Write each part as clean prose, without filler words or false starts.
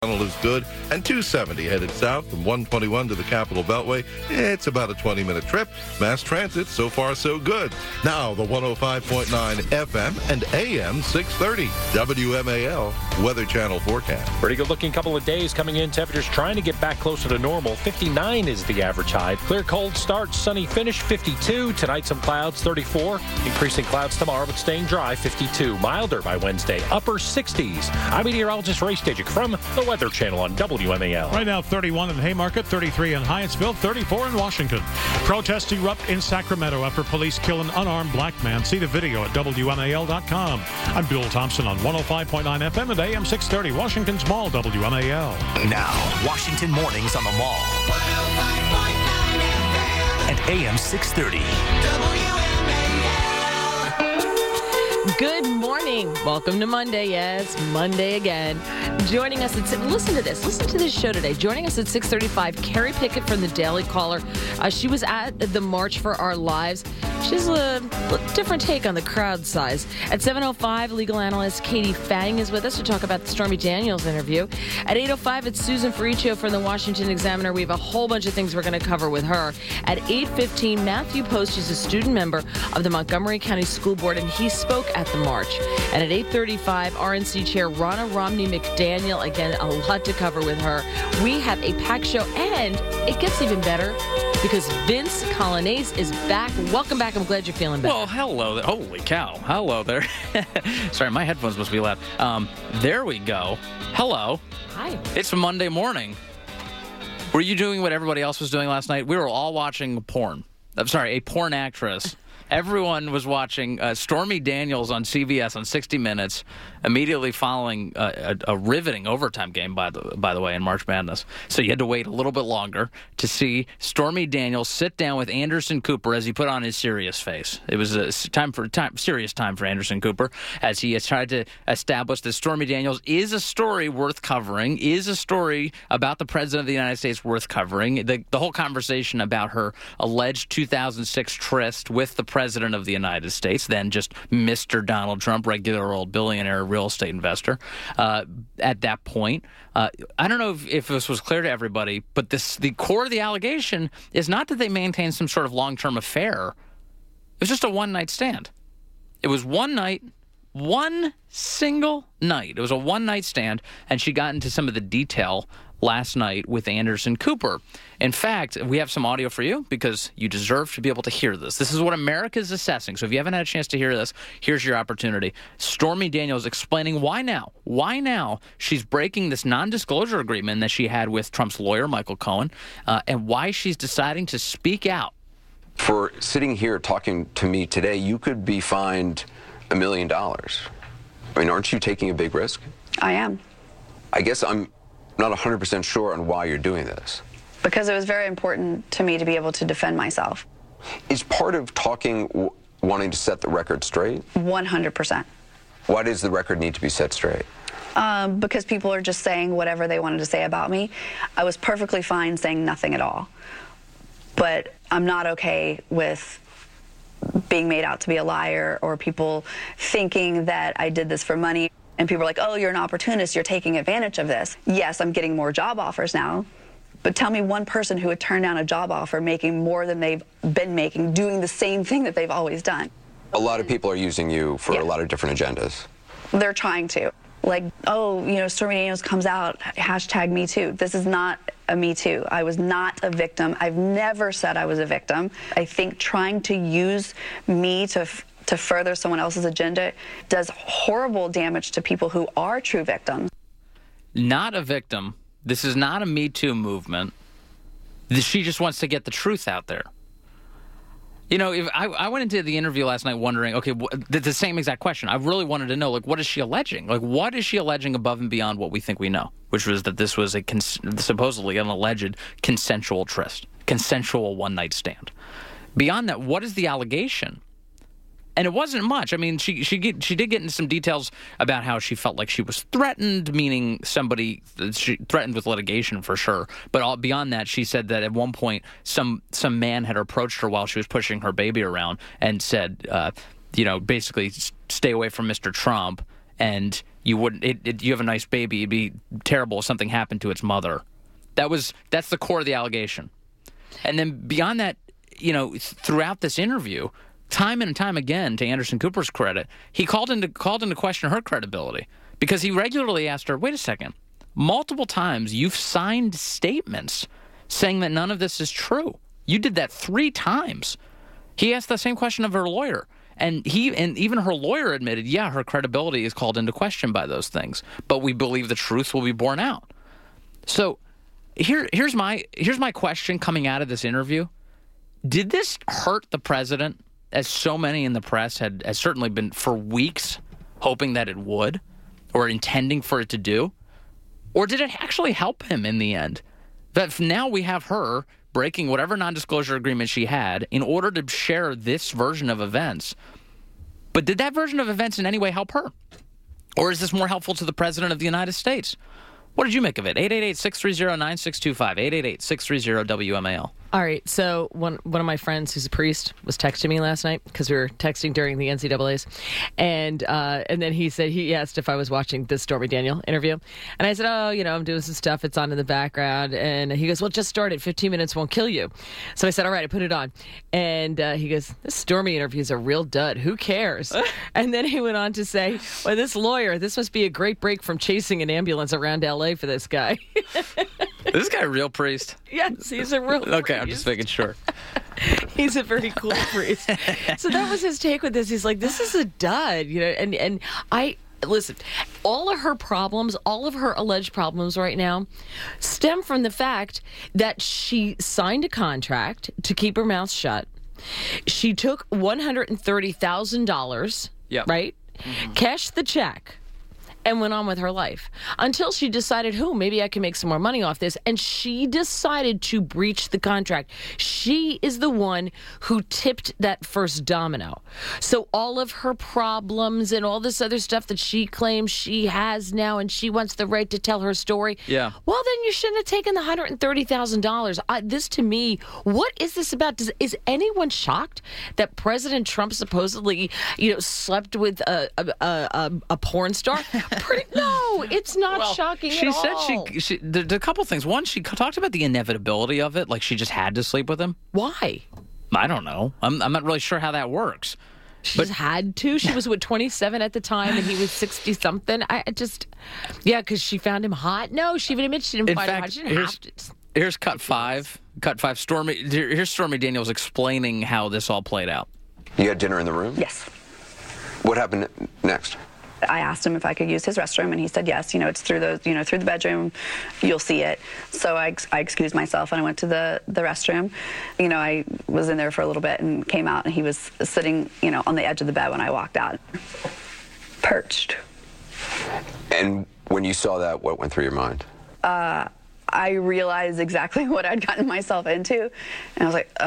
Is good, and 270 headed south from 121 to the Capitol Beltway. It's about a 20-minute trip. Mass transit, so far so good. Now the 105.9 FM and AM 630 WMAL Weather Channel forecast. Pretty good looking couple of days coming in. Temperatures trying to get back closer to normal. 59 is the average high. Clear cold start, sunny finish, 52. Tonight some clouds, 34. Increasing clouds tomorrow, but staying dry, 52. Milder by Wednesday, upper 60s. I'm meteorologist Ray Stajic from the Weather Channel on WMAL. Right now, 31 in Haymarket, 33 in Hyattsville, 34 in Washington. Protests erupt in Sacramento after police kill an unarmed black man. See the video at WMAL.com. I'm Bill Thompson on 105.9 FM and AM 630, Washington's Mall, WMAL. Now, Washington mornings on the Mall. 105.9 FM. And AM 630. WMAL. Good morning. Welcome to Monday. Yes, Monday again. Joining us at listen to this. Listen to this show today. Joining us at 6:35, Carrie Pickett from the Daily Caller. She was at the March for Our Lives. She has a different take on the crowd size. At 7:05, legal analyst Katie Fang is with us to talk about the Stormy Daniels interview. At 8:05, it's Susan Ferriccio from the Washington Examiner. We have a whole bunch of things we're going to cover with her. At 8:15, Matthew Post is a student member of the Montgomery County School Board, and he spoke at the march. And at 8:35, RNC Chair Ronna Romney McDaniel. Again, a lot to cover with her. We have a packed show, and it gets even better because Vince Coglianese is back. Welcome back. I'm glad you're feeling better. Well, hello there. Holy cow. Hello there. Sorry, my headphones must be loud. There we go. Hello. Hi. It's Monday morning. Were you doing what everybody else was doing last night? We were all watching porn. I'm sorry, a porn actress. Everyone was watching Stormy Daniels on CBS on 60 Minutes, immediately following a riveting overtime game, by the way, in March Madness. So you had to wait a little bit longer to see Stormy Daniels sit down with Anderson Cooper as he put on his serious face. It was a serious time for Anderson Cooper as he has tried to establish that Stormy Daniels is a story worth covering, is a story about the President of the United States worth covering. The whole conversation about her alleged 2006 tryst with the President of the United States, then just Mr. Donald Trump, regular old billionaire real estate investor. At that point, I don't know if this was clear to everybody, but the core of the allegation is not that they maintained some sort of long-term affair. It was just a one-night stand. It was one night, one single night. It was a one-night stand, and she got into some of the detail last night with Anderson Cooper. In fact, we have some audio for you because you deserve to be able to hear this. This is what America is assessing. So if you haven't had a chance to hear this, here's your opportunity. Stormy Daniels explaining why now she's breaking this non-disclosure agreement that she had with Trump's lawyer, Michael Cohen, and why she's deciding to speak out. For sitting here talking to me today, you could be fined $1 million. I mean, aren't you taking a big risk? I am. I guess I'm not 100% sure on why you're doing this. Because it was very important to me to be able to defend myself. Is part of talking wanting to set the record straight? 100%. Why does the record need to be set straight? Because people are just saying whatever they wanted to say about me. I was perfectly fine saying nothing at all. But I'm not okay with being made out to be a liar or people thinking that I did this for money. And people are like, oh, you're an opportunist, you're taking advantage of this. Yes, I'm getting more job offers now, but tell me one person who would turn down a job offer making more than they've been making, doing the same thing that they've always done. A lot of people are using you for a lot of different agendas. They're trying to. Like, oh, Stormy Daniels comes out, #MeToo. This is not a Me Too. I was not a victim. I've never said I was a victim. I think trying to use me to further someone else's agenda does horrible damage to people who are true victims. Not a victim. This is not a Me Too movement. She just wants to get the truth out there. If I went into the interview last night wondering, okay, the same exact question. I really wanted to know, what is she alleging? What is she alleging above and beyond what we think we know? Which was that this was supposedly an alleged consensual tryst, consensual one-night stand. Beyond that, what is the allegation? And it wasn't much. I mean, she did get into some details about how she felt like she was threatened, meaning she threatened with litigation for sure. But beyond that, she said that at one point some man had approached her while she was pushing her baby around and said, basically stay away from Mr. Trump. And you wouldn't. You have a nice baby. It'd be terrible if something happened to its mother. That's the core of the allegation. And then beyond that, throughout this interview, time and time again, to Anderson Cooper's credit, he called into question her credibility because he regularly asked her, "Wait a second, multiple times you've signed statements saying that none of this is true. You did that 3 times." He asked the same question of her lawyer, and even her lawyer admitted, yeah, her credibility is called into question by those things, but we believe the truth will be borne out. So here's my question coming out of this interview. Did this hurt the president, as so many in the press had certainly been for weeks hoping that it would, or intending for it to do? Or did it actually help him in the end? That now we have her breaking whatever non-disclosure agreement she had in order to share this version of events. But did that version of events in any way help her? Or is this more helpful to the president of the United States? What did you make of it? 888-630-9625, 888-630-WMAL. All right, so one of my friends who's a priest was texting me last night because we were texting during the NCAAs, and then he asked if I was watching the Stormy Daniel interview, and I said, I'm doing some stuff, it's on in the background, and he goes, well, just start it, 15 minutes won't kill you. So I said, all right, I put it on, and he goes, this Stormy interview is a real dud, who cares? And then he went on to say, well, this lawyer, this must be a great break from chasing an ambulance around L.A. for this guy. Is this guy a real priest? Yes, he's a real priest. Okay, I'm just making sure. He's a very cool priest. So that was his take with this. He's like, this is a dud, and I listen, all of her problems, all of her alleged problems right now stem from the fact that she signed a contract to keep her mouth shut. She took $130,000, right? Mm-hmm. Cashed the check and went on with her life until she decided, maybe I can make some more money off this. And she decided to breach the contract. She is the one who tipped that first domino. So all of her problems and all this other stuff that she claims she has now, and she wants the right to tell her story. Yeah. Well, then you shouldn't have taken the $130,000. This, to me, what is this about? Is anyone shocked that President Trump supposedly, slept with a porn star? No, it's not shocking at all. She said a couple things. One, she talked about the inevitability of it, like she just had to sleep with him. Why? I don't know. I'm not really sure how that works. She just had to. She was 27 at the time, and he was 60-something. Because she found him hot. No, she even admitted she didn't find him hot. She didn't have to. Here's cut 5. Here's Stormy Daniels explaining how this all played out. You had dinner in the room? Yes. What happened next? I asked him if I could use his restroom, and he said yes. It's through through the bedroom, you'll see it. So I excused myself, and I went to the restroom. I was in there for a little bit and came out, and he was sitting, on the edge of the bed when I walked out, perched. And when you saw that, what went through your mind? I realized exactly what I'd gotten myself into, and I was like,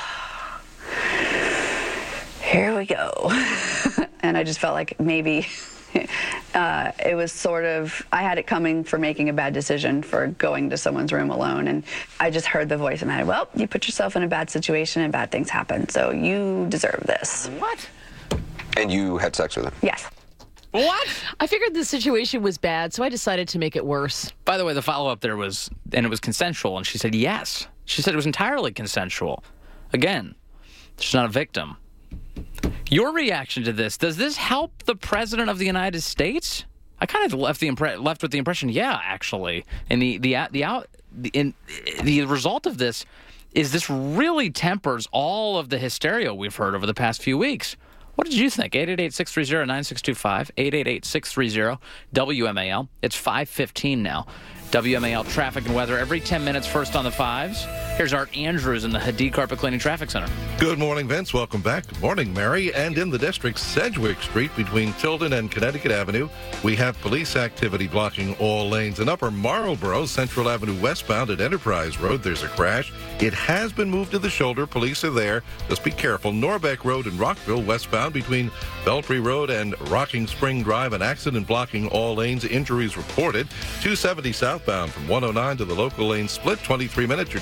here we go. And I just felt like maybe it was sort of, I had it coming for making a bad decision for going to someone's room alone. And I just heard the voice in my head, well, you put yourself in a bad situation and bad things happen, so you deserve this. What? And you had sex with him? Yes. What? I figured the situation was bad, so I decided to make it worse. By the way, the follow-up there was, and it was consensual, and she said yes. She said it was entirely consensual. Again, she's not a victim. Your reaction to this, does this help the President of the United States? I kind of left with the impression, yeah, actually. And the result of this is this really tempers all of the hysteria we've heard over the past few weeks. What did you think? 888-630-9625, 888-630-WMAL. It's 5:15 now. WMAL traffic and weather every 10 minutes, first on the 5s. Here's Art Andrews in the Hadid Carpet Cleaning Traffic Center. Good morning, Vince. Welcome back. Good morning, Mary. And in the district, Sedgwick Street between Tilden and Connecticut Avenue, we have police activity blocking all lanes. In Upper Marlboro, Central Avenue westbound at Enterprise Road, there's a crash. It has been moved to the shoulder. Police are there. Just be careful. Norbeck Road in Rockville westbound between Belpre Road and Rocking Spring Drive, an accident blocking all lanes. Injuries reported. 270 southbound from 109 to the local lane split. 23 minutes your travel time.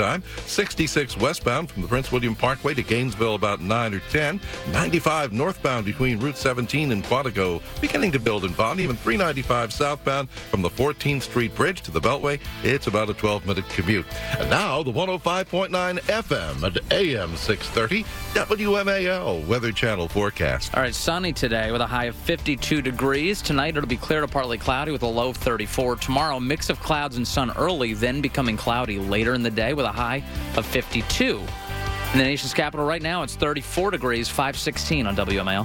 time. 66 westbound from the Prince William Parkway to Gainesville about 9 or 10. 95 northbound between Route 17 and Quantico beginning to build in volume. And 395 southbound from the 14th Street Bridge to the Beltway. It's about a 12-minute commute. And now the 105.9 FM and AM 630 WMAL Weather Channel forecast. All right, sunny today with a high of 52 degrees. Tonight it'll be clear to partly cloudy with a low of 34. Tomorrow, mix of clouds and sun early, then becoming cloudy later in the day with a high of 52. In the nation's capital right now, it's 34 degrees, 516 on WMAL.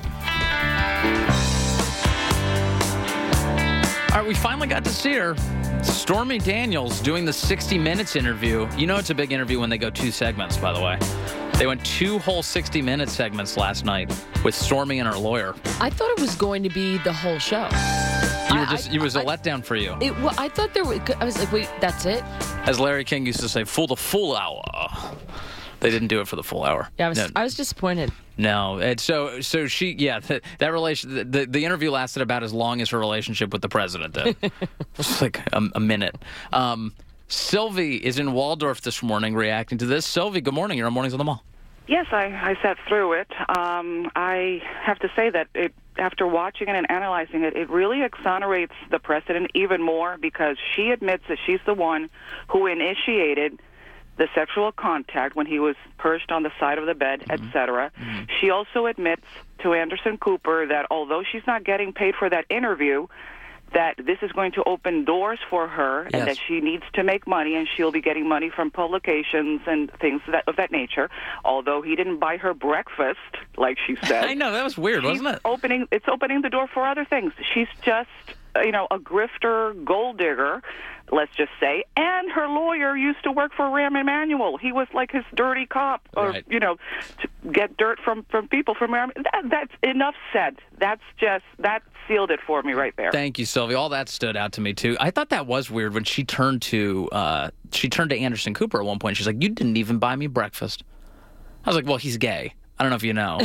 All right, we finally got to see her. Stormy Daniels doing the 60 Minutes interview. You know it's a big interview when they go 2 segments, by the way. They went 2 whole 60-minute segments last night with Stormy and her lawyer. I thought it was going to be the whole show. It was a letdown for you. I thought I was like, wait, that's it? As Larry King used to say, the full hour. They didn't do it for the full hour. Yeah, I was disappointed. No, and so she, that relation, the interview lasted about as long as her relationship with the president did. It's like a minute. Sylvie is in Waldorf this morning reacting to this. Sylvie, good morning. You're on Mornings on the Mall. Yes, I sat through it. I have to say that after watching it and analyzing it, it really exonerates the president even more because she admits that she's the one who initiated the sexual contact when he was perched on the side of the bed, etc. She also admits to Anderson Cooper that although she's not getting paid for that interview, that this is going to open doors for her and that she needs to make money, and she'll be getting money from publications and things of that nature. Although he didn't buy her breakfast, like she said. I know, that was weird, wasn't it? It's opening the door for other things. She's just, a grifter, gold digger, let's just say. And her lawyer used to work for Rahm Emanuel. He was like his dirty cop, to get dirt from people from Rahm. That's enough said. That sealed it for me right there. Thank you, Sylvie. All that stood out to me too. I thought that was weird when she turned to Anderson Cooper at one point. She's like, "You didn't even buy me breakfast." I was like, "Well, he's gay. I don't know if you know."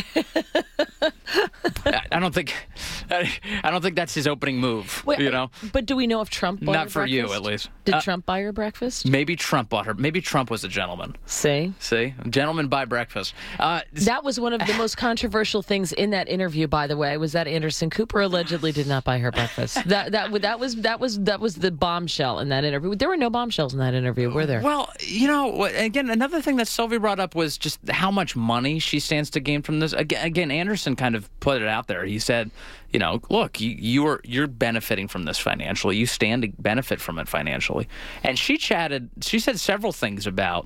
I don't think that's his opening move. Wait, but do we know if Trump bought her breakfast? Not for you, at least. Did Trump buy her breakfast? Maybe Trump bought her. Maybe Trump was a gentleman. See, gentlemen buy breakfast. That was one of the most controversial things in that interview, by the way, was that Anderson Cooper allegedly did not buy her breakfast. That was the bombshell in that interview. There were no bombshells in that interview, were there? Well, again, another thing that Sylvie brought up was just how much money she stands to gain from this. Again, Anderson kind of put it out there. He said, look, you're benefiting from this financially. You stand to benefit from it financially. And she said several things about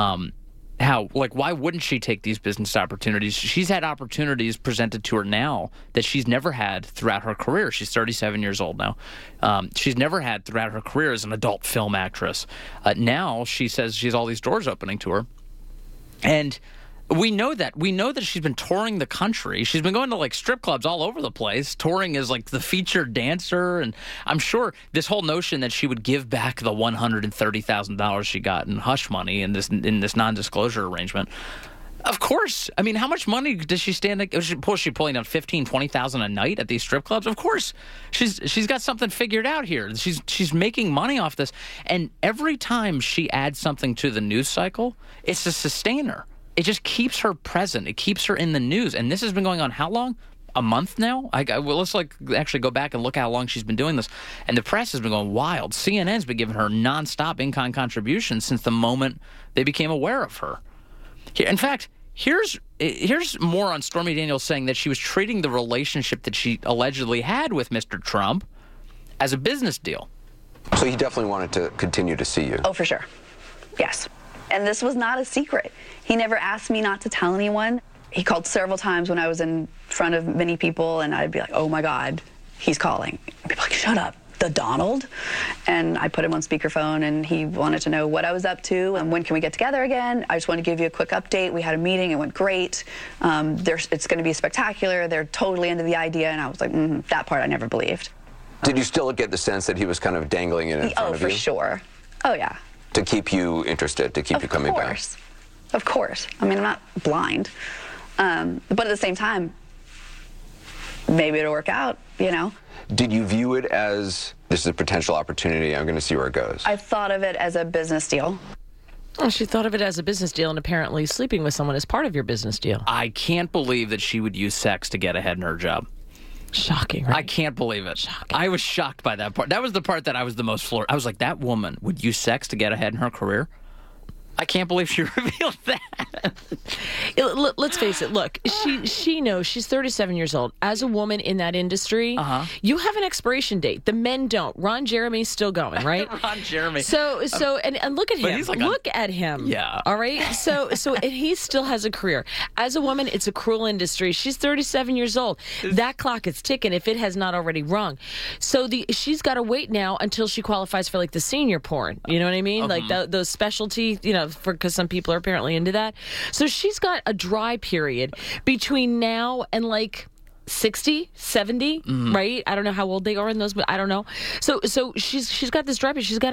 how, why wouldn't she take these business opportunities? She's had opportunities presented to her now that she's never had throughout her career. She's 37 years old now. She's never had throughout her career as an adult film actress. Now she says she has all these doors opening to her. And we know that. We know that she's been touring the country. She's been going to strip clubs all over the place, touring as the featured dancer. And I'm sure this whole notion that she would give back the $130,000 she got in hush money in this non-disclosure arrangement. Of course. I mean, how much money does she stand? Was she pulling down $15,000, $20,000 a night at these strip clubs? Of course, she's got something figured out here. She's making money off this, and every time she adds something to the news cycle, it's a sustainer. It just keeps her present. It keeps her in the news. And this has been going on how long? A month now? Let's actually go back and look how long she's been doing this. And the press has been going wild. CNN's been giving her nonstop in-kind contributions since the moment they became aware of her. In fact, here's more on Stormy Daniels saying that she was treating the relationship that she allegedly had with Mr. Trump as a business deal. So he definitely wanted to continue to see you. Oh, for sure. Yes. And this was not a secret. He never asked me not to tell anyone. He called several times when I was in front of many people, and I'd be like, oh, my God, he's calling. And people like, shut up, the Donald? And I put him on speakerphone, and he wanted to know what I was up to and when can we get together again. I just want to give you a quick update. We had a meeting. It went great. It's going to be spectacular. They're totally into the idea. And I was like, that part I never believed. Did you still get the sense that he was kind of dangling it in front of you? Oh, for sure. Oh, yeah. To keep you interested, to keep you coming back? Of course. I mean, I'm not blind. But at the same time, maybe it'll work out, Did you view it as, this is a potential opportunity, I'm going to see where it goes? I thought of it as a business deal. Well, she thought of it as a business deal, and apparently sleeping with someone is part of your business deal. I can't believe that she would use sex to get ahead in her job. Shocking, right? I can't believe it. Shocking. I was shocked by that part. That was the part that I was the most floored. I was like, that woman would use sex to get ahead in her career? I can't believe she revealed that. Let's face it. Look, she knows she's 37 years old. As a woman in that industry, you have an expiration date. The men don't. Ron Jeremy's still going, right? Ron Jeremy. So, and look at him. He's like look at him. Yeah. All right. So, and he still has a career. As a woman, it's a cruel industry. She's 37 years old. That clock is ticking if it has not already rung. So she's got to wait now until she qualifies for like the senior porn. You know what I mean? Like those specialty, because some people are apparently into that. So she's got a dry period between now and like 60, 70, right? I don't know how old they are in those, but I don't know. So she's got this dry period. She's got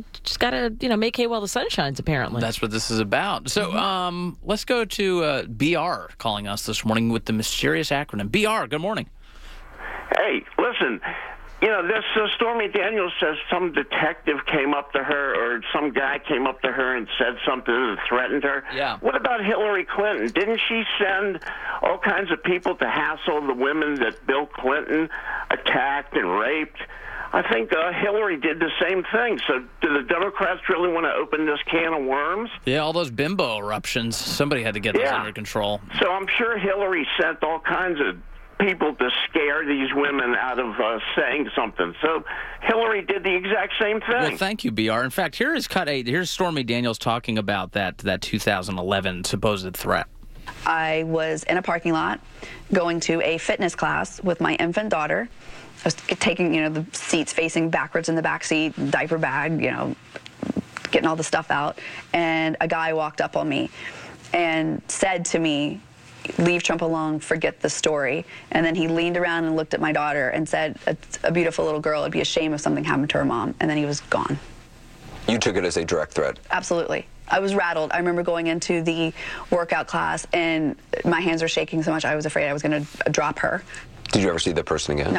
to make hay while the sun shines, apparently. That's what this is about. So let's go to BR calling us this morning with the mysterious acronym. BR, good morning. Hey, listen. This Stormy Daniels says some detective came up to her or some guy came up to her and said something and threatened her. Yeah. What about Hillary Clinton? Didn't she send all kinds of people to hassle the women that Bill Clinton attacked and raped? I think Hillary did the same thing. So do the Democrats really want to open this can of worms? Yeah, all those bimbo eruptions. Somebody had to get those under control. So I'm sure Hillary sent all kinds of people to scare these women out of saying something. So Hillary did the exact same thing. Well, thank you, BR. In fact, here's Stormy Daniels talking about that 2011 supposed threat. I was in a parking lot going to a fitness class with my infant daughter. I was taking, the seats facing backwards in the back seat, diaper bag, getting all the stuff out. And a guy walked up on me and said to me, "Leave Trump alone, forget the story." And then he leaned around and looked at my daughter and said, "A beautiful little girl, it'd be a shame if something happened to her mom." And then he was gone. You took it as a direct threat? Absolutely. I was rattled. I remember going into the workout class and my hands were shaking so much I was afraid I was going to drop her. Did you ever see that person again? No.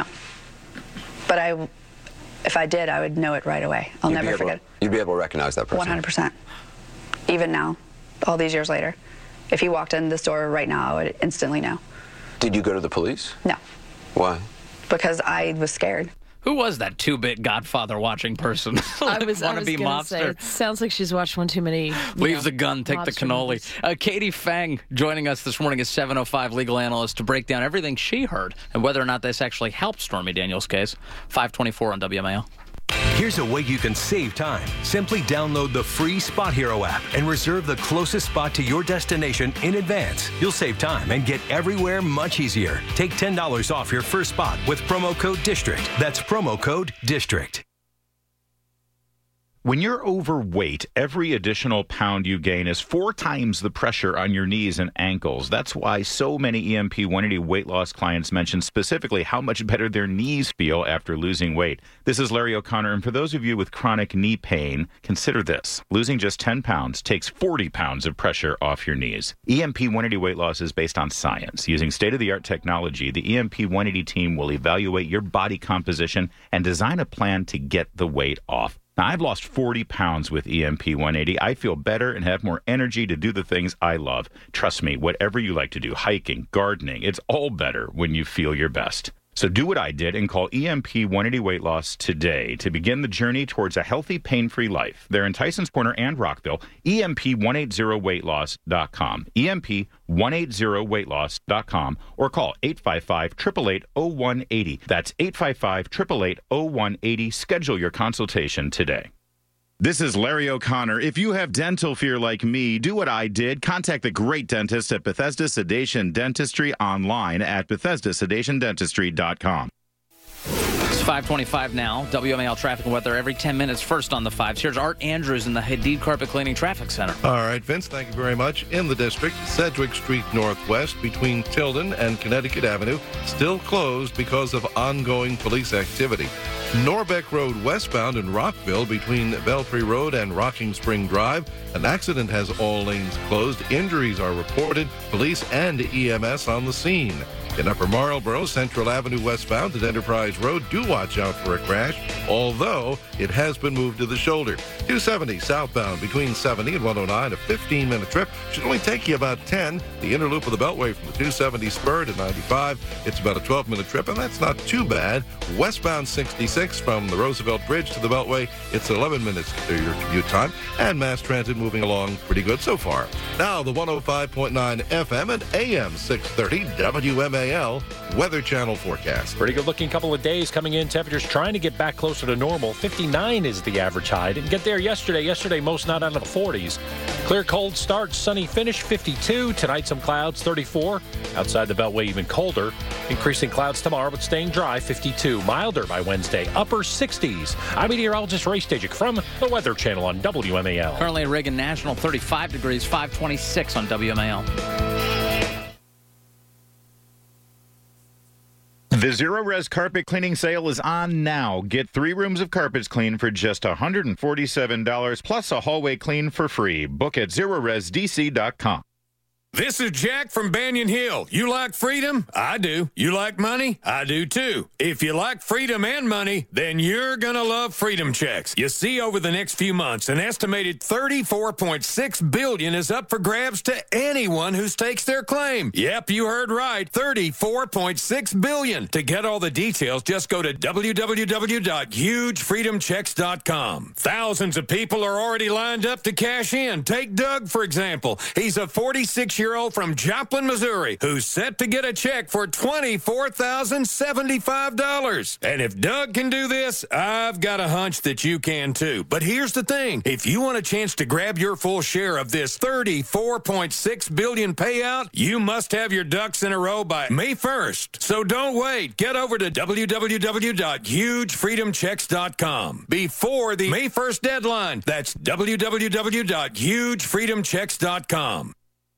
But if I did, I would know it right away. I'll never forget it. You'd be able to recognize that person? 100%. Even now, all these years later. If he walked in the store right now, I would instantly know. Did you go to the police? No. Why? Because I was scared. Who was that two-bit Godfather watching person? I was going to say, it sounds like she's watched one too many. Leave the gun, take the cannoli. Katie Fang joining us this morning as 705 legal analyst to break down everything she heard and whether or not this actually helped Stormy Daniels' case. 524 on WMAL. Here's a way you can save time. Simply download the free Spot Hero app and reserve the closest spot to your destination in advance. You'll save time and get everywhere much easier. Take $10 off your first spot with promo code DISTRICT. That's promo code DISTRICT. When you're overweight, every additional pound you gain is 4 times the pressure on your knees and ankles. That's why so many EMP 180 weight loss clients mention specifically how much better their knees feel after losing weight. This is Larry O'Connor, and for those of you with chronic knee pain, consider this. Losing just 10 pounds takes 40 pounds of pressure off your knees. EMP 180 weight loss is based on science. Using state-of-the-art technology, the EMP 180 team will evaluate your body composition and design a plan to get the weight off. Now, I've lost 40 pounds with EMP 180. I feel better and have more energy to do the things I love. Trust me, whatever you like to do, hiking, gardening, it's all better when you feel your best. So do what I did and call EMP 180 Weight Loss today to begin the journey towards a healthy, pain-free life. They're in Tysons Corner and Rockville. EMP180weightloss.com. EMP180weightloss.com or call 855-888-0180. That's 855-888-0180. Schedule your consultation today. This is Larry O'Connor. If you have dental fear like me, do what I did. Contact the great dentist at Bethesda Sedation Dentistry online at BethesdaSedationDentistry.com. It's 525 now. WMAL traffic and weather every 10 minutes. First on the 5s. Here's Art Andrews in the Hadid Carpet Cleaning Traffic Center. All right, Vince, thank you very much. In the district, Sedgwick Street Northwest between Tilden and Connecticut Avenue still closed because of ongoing police activity. Norbeck Road westbound in Rockville between Belfry Road and Rocking Spring Drive. An accident has all lanes closed. Injuries are reported. Police and EMS on the scene. In Upper Marlboro, Central Avenue westbound at Enterprise Road, do watch out for a crash, although it has been moved to the shoulder. 270 southbound between 70 and 109, a 15-minute trip. Should only take you about 10. The inner loop of the Beltway from the 270 spur to 95, it's about a 12-minute trip, and that's not too bad. Westbound 66 from the Roosevelt Bridge to the Beltway, it's 11 minutes to your commute time, and mass transit moving along pretty good so far. Now, the 105.9 FM and AM 630 WMAL Weather Channel forecast. Pretty good-looking couple of days coming in. Temperatures trying to get back closer to normal. 59 is the average high. Didn't get there yesterday. Yesterday, most not out of the 40s. Clear cold start, sunny finish, 52. Tonight, some clouds, 34. Outside the Beltway, even colder. Increasing clouds tomorrow, but staying dry, 52. Milder by Wednesday, upper 60s. I'm meteorologist Ray Stajic from the Weather Channel on WMAL. Currently at Reagan National, 35 degrees, 526 on WMAL. The Zero Res carpet cleaning sale is on now. Get 3 rooms of carpets cleaned for just $147 plus a hallway clean for free. Book at ZeroResDC.com. This is Jack from Banyan Hill. You like freedom? I do. You like money? I do too. If you like freedom and money, then you're going to love Freedom Checks. You see, over the next few months, an estimated $34.6 billion is up for grabs to anyone who stakes their claim. Yep, you heard right. $34.6 billion. To get all the details, just go to www.hugefreedomchecks.com. Thousands of people are already lined up to cash in. Take Doug, for example. He's a 46-year-old from Joplin, Missouri, who's set to get a check for $24,075. And if Doug can do this, I've got a hunch that you can too. But here's the thing. If you want a chance to grab your full share of this $34.6 billion payout, you must have your ducks in a row by May 1st. So don't wait. Get over to www.hugefreedomchecks.com before the May 1st deadline. That's www.hugefreedomchecks.com.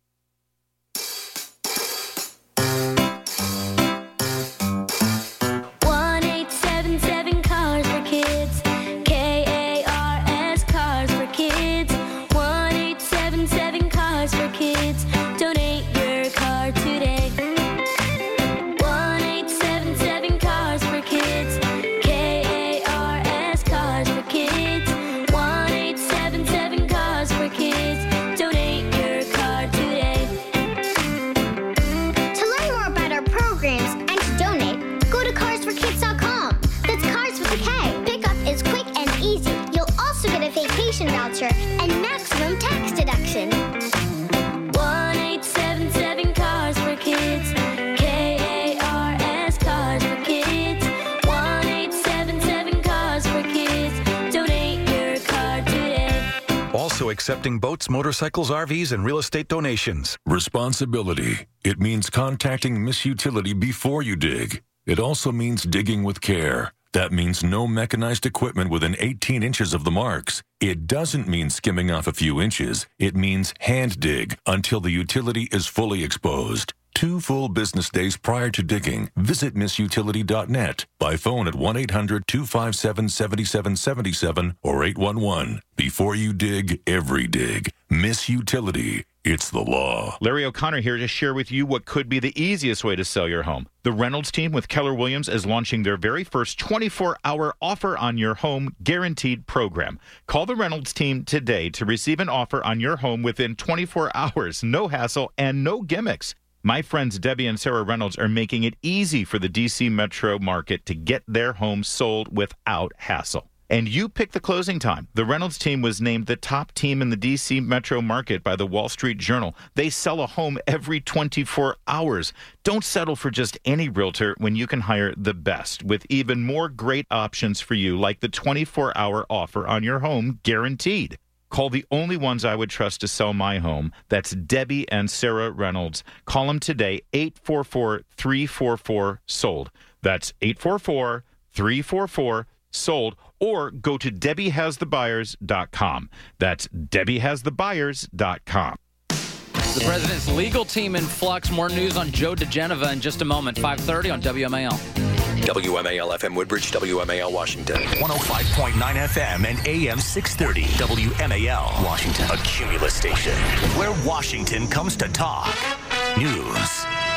1877 Cars for Kids. KARS Cars for Kids. 1877 Cars for Kids. Donate your car today. 1877 Cars for Kids. KARS Cars for Kids. 1877 Cars for Kids. Donate your car today. To learn more about our programs and to donate, go to carsforkids.com. That's Cars with a K. Pickup is quick and easy. You'll also get a vacation voucher and maximum tax deduction. 1877 Cars for Kids. KARS Cars for Kids. 1877 Cars for Kids. Donate your car today. Also accepting boats, motorcycles, RVs, and real estate donations. Responsibility. It means contacting Miss Utility before you dig. It also means digging with care. That means no mechanized equipment within 18 inches of the marks. It doesn't mean skimming off a few inches. It means hand dig until the utility is fully exposed. 2 full business days prior to digging, visit missutility.net. By phone at 1-800-257-7777 or 811. Before you dig, every dig. Miss Utility. It's the law. Larry O'Connor here to share with you what could be the easiest way to sell your home. The Reynolds team with Keller Williams is launching their very first 24-hour offer on your home guaranteed program. Call the Reynolds team today to receive an offer on your home within 24 hours. No hassle and no gimmicks. My friends Debbie and Sarah Reynolds are making it easy for the D.C. metro market to get their home sold without hassle. And you pick the closing time. The Reynolds team was named the top team in the D.C. metro market by the Wall Street Journal. They sell a home every 24 hours. Don't settle for just any realtor when you can hire the best with even more great options for you, like the 24-hour offer on your home guaranteed. Call the only ones I would trust to sell my home. That's Debbie and Sarah Reynolds. Call them today, 844-344-SOLD. That's 844-344-SOLD. Or go to DebbieHasTheBuyers.com. That's DebbieHasTheBuyers.com. The president's legal team in flux. More news on Joe DeGeneva in just a moment. 5:30 on WMAL. WMAL FM Woodbridge, WMAL Washington. 105.9 FM and AM 630. WMAL Washington. A Cumulus station where Washington comes to talk. News.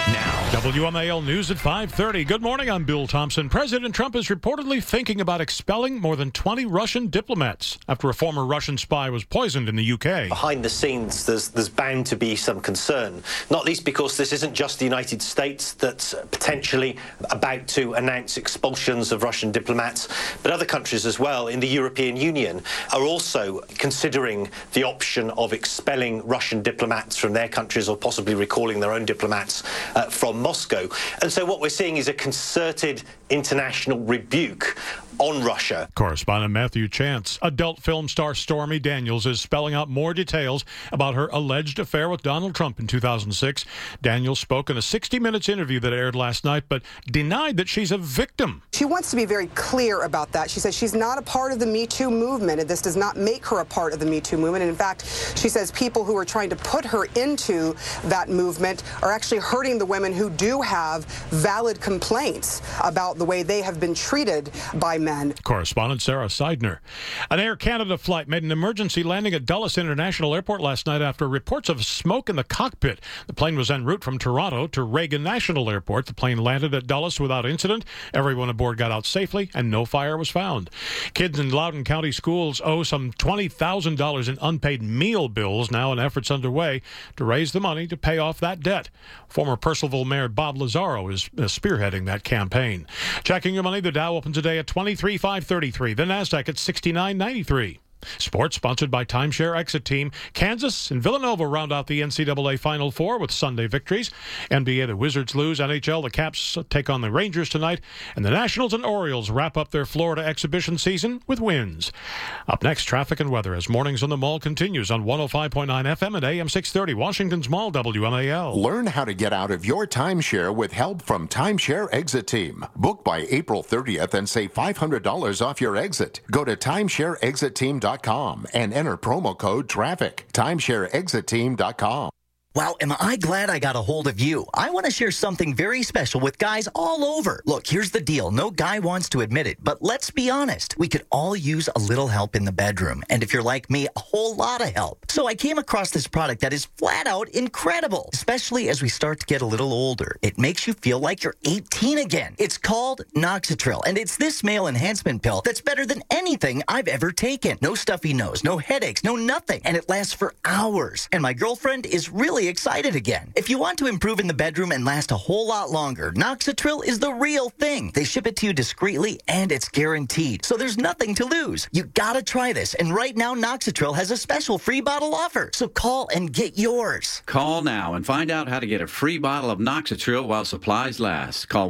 now. WMAL News at 5:30. Good morning, I'm Bill Thompson. President Trump is reportedly thinking about expelling more than 20 Russian diplomats after a former Russian spy was poisoned in the UK. Behind the scenes, there's bound to be some concern, not least because this isn't just the United States that's potentially about to announce expulsions of Russian diplomats, but other countries as well in the European Union are also considering the option of expelling Russian diplomats from their countries or possibly recalling their own diplomats from Moscow. And so what we're seeing is a concerted international rebuke on Russia. Correspondent Matthew Chance. Adult film star Stormy Daniels is spelling out more details about her alleged affair with Donald Trump in 2006. Daniels spoke in a 60 Minutes interview that aired last night, but denied that she's a victim. She wants to be very clear about that. She says she's not a part of the Me Too movement, and this does not make her a part of the Me Too movement. And in fact, she says people who are trying to put her into that movement are actually hurting the women who do have valid complaints about the way they have been treated by men. Correspondent Sarah Seidner. An Air Canada flight made an emergency landing at Dulles International Airport last night after reports of smoke in the cockpit. The plane was en route from Toronto to Reagan National Airport. The plane landed at Dulles without incident. Everyone aboard got out safely, and no fire was found. Kids in Loudoun County schools owe some $20,000 in unpaid meal bills now, and efforts underway to raise the money to pay off that debt. Former Purcellville Mayor Bob Lazaro is spearheading that campaign. Checking your money, the Dow opens today at 23,533. The Nasdaq at 69.93. Sports sponsored by Timeshare Exit Team. Kansas and Villanova round out the NCAA Final Four with Sunday victories. NBA, the Wizards lose. NHL, the Caps take on the Rangers tonight. And the Nationals and Orioles wrap up their Florida exhibition season with wins. Up next, traffic and weather as Mornings on the Mall continues on 105.9 FM and AM 630, Washington's Mall, WMAL. Learn how to get out of your timeshare with help from Timeshare Exit Team. Book by April 30th and save $500 off your exit. Go to timeshareexitteam.com and enter promo code TRAFFIC. TimeshareExitTeam.com. Wow, am I glad I got a hold of you. I want to share something very special with guys all over. Look, here's the deal. No guy wants to admit it, but let's be honest. We could all use a little help in the bedroom. And if you're like me, a whole lot of help. So I came across this product that is flat out incredible, especially as we start to get a little older. It makes you feel like you're 18 again. It's called Noxitril, and it's this male enhancement pill that's better than anything I've ever taken. No stuffy nose, no headaches, no nothing. And it lasts for hours. And my girlfriend is really excited again. If you want to improve in the bedroom and last a whole lot longer, Noxitril is the real thing. They ship it to you discreetly and it's guaranteed. So there's nothing to lose. You gotta try this. And right now, Noxitril has a special free bottle offer. So call and get yours. Call now and find out how to get a free bottle of Noxitril while supplies last. Call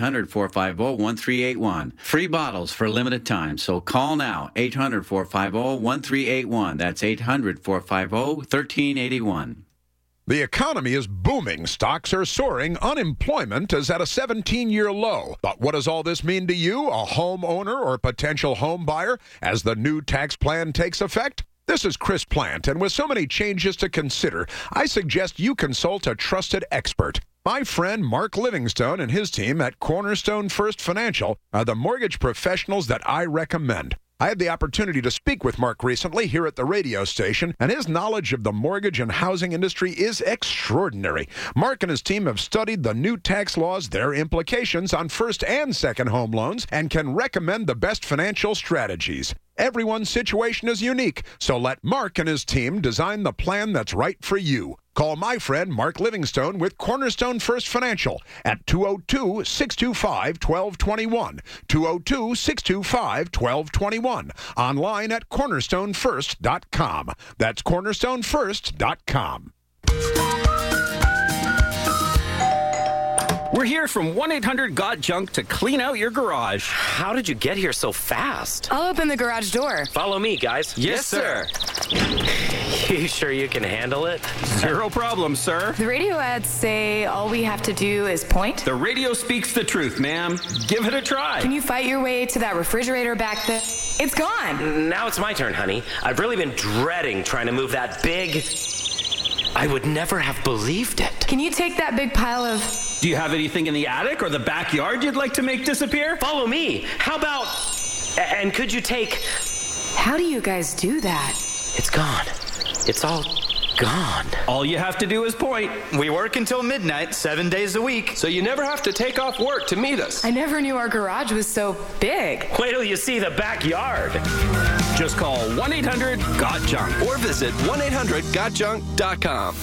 1-800-450-1381. Free bottles for limited time. So call now. 800-450-1381. That's 800-450-1381. The economy is booming. Stocks are soaring. Unemployment is at a 17-year low. But what does all this mean to you, a homeowner or potential home buyer, as the new tax plan takes effect? This is Chris Plant, and with so many changes to consider, I suggest you consult a trusted expert. My friend Mark Livingstone and his team at Cornerstone First Financial are the mortgage professionals that I recommend. I had the opportunity to speak with Mark recently here at the radio station, and his knowledge of the mortgage and housing industry is extraordinary. Mark and his team have studied the new tax laws, their implications on first and second home loans, and can recommend the best financial strategies. Everyone's situation is unique, so let Mark and his team design the plan that's right for you. Call my friend Mark Livingstone with Cornerstone First Financial at 202-625-1221, 202-625-1221, online at cornerstonefirst.com. That's cornerstonefirst.com. We're here from 1-800-GOT-JUNK to clean out your garage. How did you get here so fast? I'll open the garage door. Follow me, guys. Yes, sir. You sure you can handle it? Zero problem, sir. The radio ads say all we have to do is point. The radio speaks the truth, ma'am. Give it a try. Can you fight your way to that refrigerator back there? It's gone. Now it's my turn, honey. I've really been dreading trying to move that big... I would never have believed it. Can you take that big pile of... Do you have anything in the attic or the backyard you'd like to make disappear? Follow me. How about... And could you take... How do you guys do that? It's gone. It's all gone. All you have to do is point. We work until midnight, 7 days a week. So you never have to take off work to meet us. I never knew our garage was so big. Wait till you see the backyard. Just call 1-800-GOT-JUNK Or visit 1-800-GOTJUNK.com.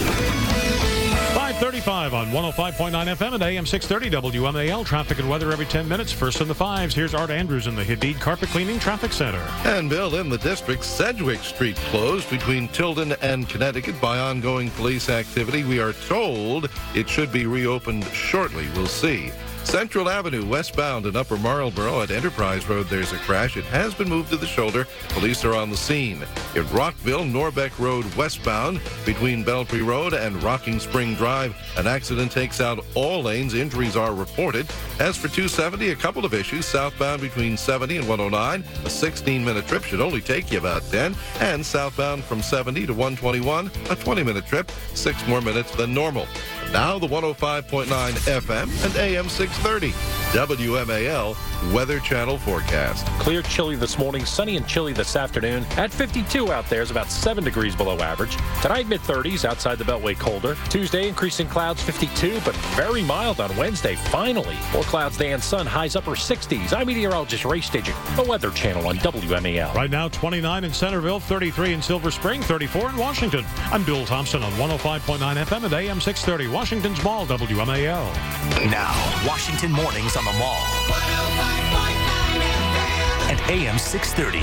5:35 on 105.9 FM and AM 630 WMAL. Traffic and weather every 10 minutes. First in the fives. Here's Art Andrews in the Hadid Carpet Cleaning Traffic Center. And Bill, in the district, Sedgwick Street closed between Tilden and Connecticut by ongoing police activity. We are told it should be reopened shortly. We'll see. Central Avenue westbound in Upper Marlboro at Enterprise Road, there's a crash. It has been moved to the shoulder. Police are on the scene. In Rockville, Norbeck Road westbound between Belpre Road and Rocking Spring Drive, an accident takes out all lanes. Injuries are reported. As for 270, a couple of issues. Southbound between 70 and 109, a 16-minute trip should only take you about 10. And southbound from 70 to 121, a 20-minute trip, 6 more minutes than normal. Now the 105.9 FM and AM 630 WMAL Weather Channel forecast. Clear, chilly this morning, sunny and chilly this afternoon. At 52 out there is about 7 degrees below average. Tonight, mid-30s, outside the Beltway colder. Tuesday, increasing clouds 52, but very mild on Wednesday, finally. More clouds day and sun, highs upper 60s. I'm meteorologist Ray Staging, the Weather Channel on WMAL. Right now, 29 in Centerville, 33 in Silver Spring, 34 in Washington. I'm Bill Thompson on 105.9 FM and AM 630, Washington's Mall, WMAL. Now, Washington mornings on the Mall. 105.9 FM and AM 630.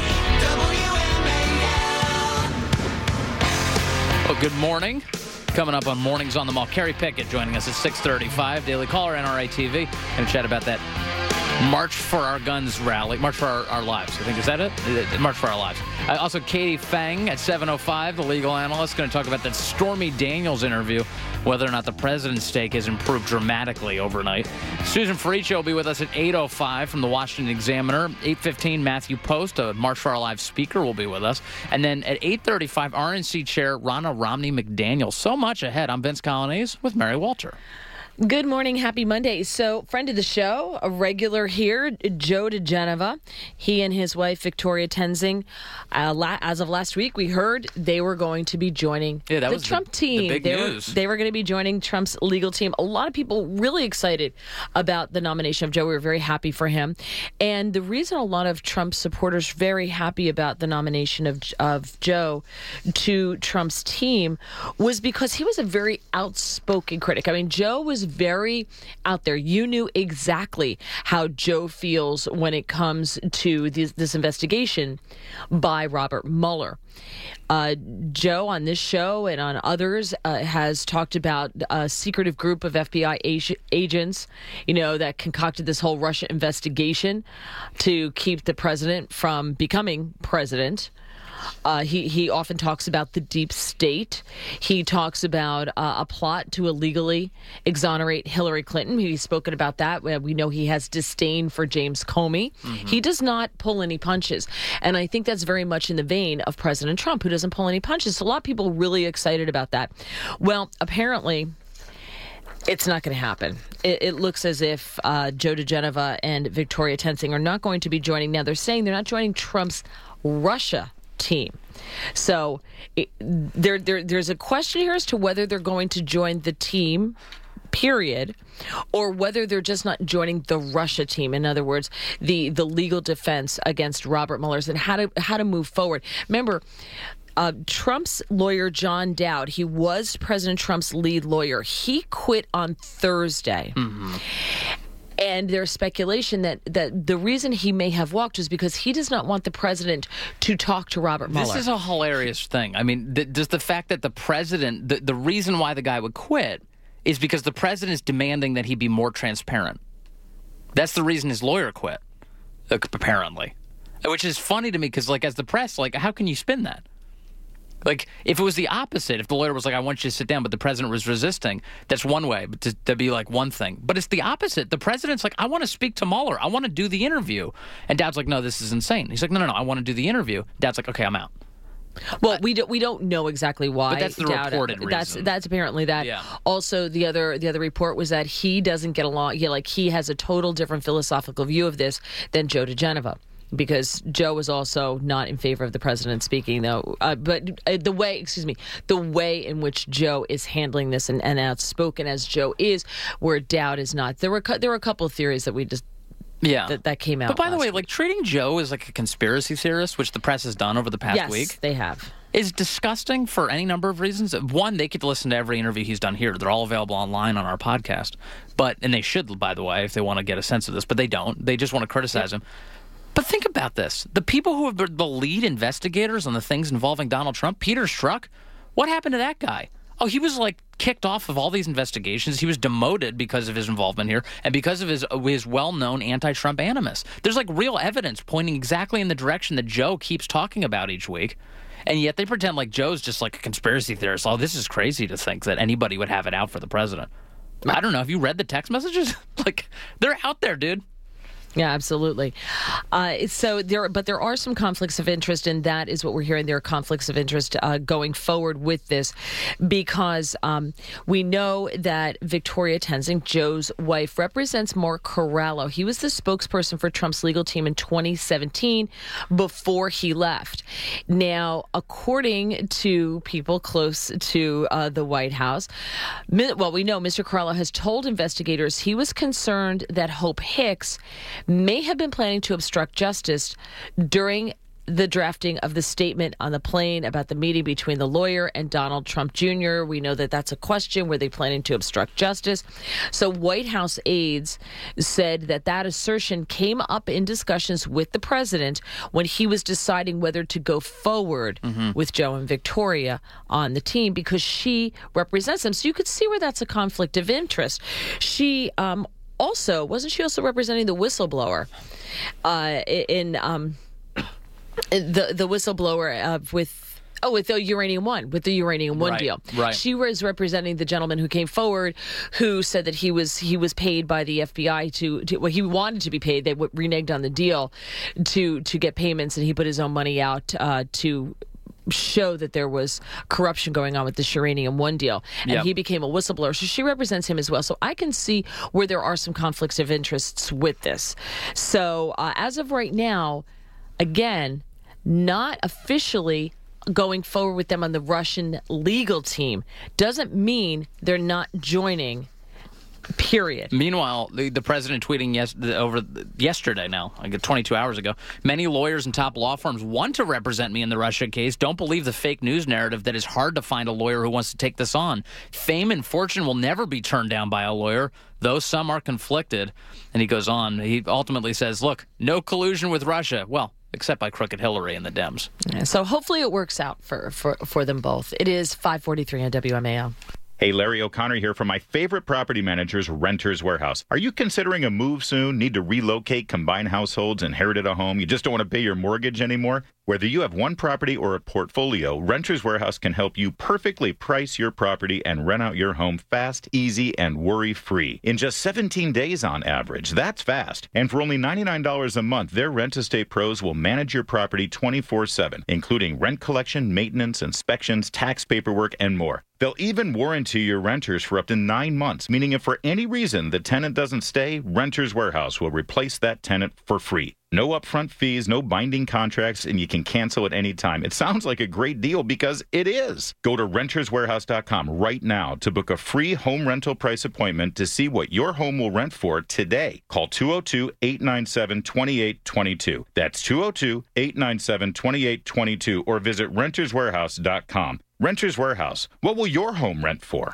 Well, good morning. Coming up on Mornings on the Mall, Carrie Pickett joining us at 6:35. Daily Caller, NRA TV. Going to chat about that March for Our Guns rally. March for our Lives. I think, is that it? March for Our Lives. Also, Katie Fang at 7:05, the legal analyst, going to talk about that Stormy Daniels interview, whether or not the president's stake has improved dramatically overnight. Susan Ferriccio will be with us at 8:05 from the Washington Examiner. 8:15, Matthew Post, a March for Our Lives speaker, will be with us. And then at 8:35, RNC Chair Ronna Romney McDaniel. So much ahead. I'm Vince Colonnese with Mary Walter. Good morning. Happy Monday. So, friend of the show, a regular here, Joe DeGenova. He and his wife, Victoria Tenzing, as of last week, we heard they were going to be joining the Trump team. The big news. They were going to be joining Trump's legal team. A lot of people really excited about the nomination of Joe. We were very happy for him. And the reason a lot of Trump supporters are very happy about the nomination of Joe to Trump's team was because he was a very outspoken critic. I mean, Joe was very out there. You knew exactly how Joe feels when it comes to this investigation by Robert Mueller. Joe on this show and on others has talked about a secretive group of FBI agents, that concocted this whole Russia investigation to keep the president from becoming president. He often talks about the deep state. He talks about a plot to illegally exonerate Hillary Clinton. He's spoken about that. We know he has disdain for James Comey. Mm-hmm. He does not pull any punches. And I think that's very much in the vein of President Trump, who doesn't pull any punches. So a lot of people really excited about that. Well, apparently it's not going to happen. It looks as if Joe DeGenova and Victoria Tenzing are not going to be joining. Now, they're saying they're not joining Trump's Russia team. So there's a question here as to whether they're going to join the team, period, or whether they're just not joining the Russia team. In other words, the legal defense against Robert Mueller and how to move forward. Remember, Trump's lawyer, John Dowd, he was President Trump's lead lawyer. He quit on Thursday. Mm-hmm. And there's speculation that the reason he may have walked was because he does not want the president to talk to Robert Mueller. This is a hilarious thing. I mean, does the fact that the president, the reason why the guy would quit is because the president is demanding that he be more transparent. That's the reason his lawyer quit, apparently. Which is funny to me because, as the press, how can you spin that? If it was the opposite, if the lawyer was like, I want you to sit down, but the president was resisting, that's one way, but that'd be one thing. But it's the opposite. The president's like, I want to speak to Mueller. I want to do the interview. And Dowd's like, no, this is insane. He's like, no, I want to do the interview. Dowd's like, okay, I'm out. Well, we don't know exactly why. But that's the reported reason. That's apparently that. Yeah. Also, the other report was that he doesn't get along. He has a total different philosophical view of this than Joe DeGenova. because Joe was also not in favor of the president speaking, though. But the way in which Joe is handling this and outspoken as Joe is, where doubt is not. There were a couple of theories that we just that came out. But by the way, like treating Joe as like a conspiracy theorist, which the press has done over the past week, they have, is disgusting for any number of reasons. One, they could listen to every interview he's done here. They're all available online on our podcast. And they should, by the way, if they want to get a sense of this. But they don't. They just want to criticize him. But think about this. The people who have been the lead investigators on the things involving Donald Trump, Peter Strzok, what happened to that guy? Oh, he was like kicked off of all these investigations. He was demoted because of his involvement here and because of his well-known anti-Trump animus. There's like real evidence pointing exactly in the direction that Joe keeps talking about each week. And yet they pretend like Joe's just like a conspiracy theorist. Oh, this is crazy to think that anybody would have it out for the president. I don't know. Have you read the text messages? Like, they're out there, dude. Yeah, absolutely. But there are some conflicts of interest, and that is what we're hearing. There are conflicts of interest going forward with this, because we know that Victoria Tenzing, Joe's wife, represents Mark Corallo. He was the spokesperson for Trump's legal team in 2017 before he left. Now, according to people close to the White House, we know Mr. Corallo has told investigators he was concerned that Hope Hicks may have been planning to obstruct justice during the drafting of the statement on the plane about the meeting between the lawyer and Donald Trump Jr. We know that that's a question. Were they planning to obstruct justice? So White House aides said that assertion came up in discussions with the president when he was deciding whether to go forward with Joe and Victoria on the team, because she represents them. So you could see where that's a conflict of interest. She wasn't she also representing the whistleblower in the whistleblower with the Uranium One, with the Uranium One deal. Right. She was representing the gentleman who came forward, who said that he was paid by the FBI he wanted to be paid. They reneged on the deal to get payments, and he put his own money out to show that there was corruption going on with the Uranium One deal, and he became a whistleblower. So she represents him as well. So I can see where there are some conflicts of interests with this. So as of right now, again, not officially going forward with them on the Russian legal team doesn't mean they're not joining. Period. Meanwhile, the president tweeting yesterday now, like 22 hours ago, many lawyers and top law firms want to represent me in the Russia case. Don't believe the fake news narrative that it's hard to find a lawyer who wants to take this on. Fame and fortune will never be turned down by a lawyer, though some are conflicted. And he goes on. He ultimately says, look, no collusion with Russia. Well, except by crooked Hillary and the Dems. Yeah, so hopefully it works out for them both. It is 5:43 on WMAL. Hey, Larry O'Connor here from my favorite property managers, Renters Warehouse. Are you considering a move soon? Need to relocate, combine households, inherited a home? You just don't want to pay your mortgage anymore? Whether you have one property or a portfolio, Renters Warehouse can help you perfectly price your property and rent out your home fast, easy, and worry-free. In just 17 days on average. That's fast. And for only $99 a month, their Rent Estate Pros will manage your property 24/7, including rent collection, maintenance, inspections, tax paperwork, and more. They'll even warranty your renters for up to 9 months, meaning if for any reason the tenant doesn't stay, Renters Warehouse will replace that tenant for free. No upfront fees, no binding contracts, and you can cancel at any time. It sounds like a great deal because it is. Go to renterswarehouse.com right now to book a free home rental price appointment to see what your home will rent for today. Call 202-897-2822. That's 202-897-2822 or visit renterswarehouse.com. Renters Warehouse. What will your home rent for?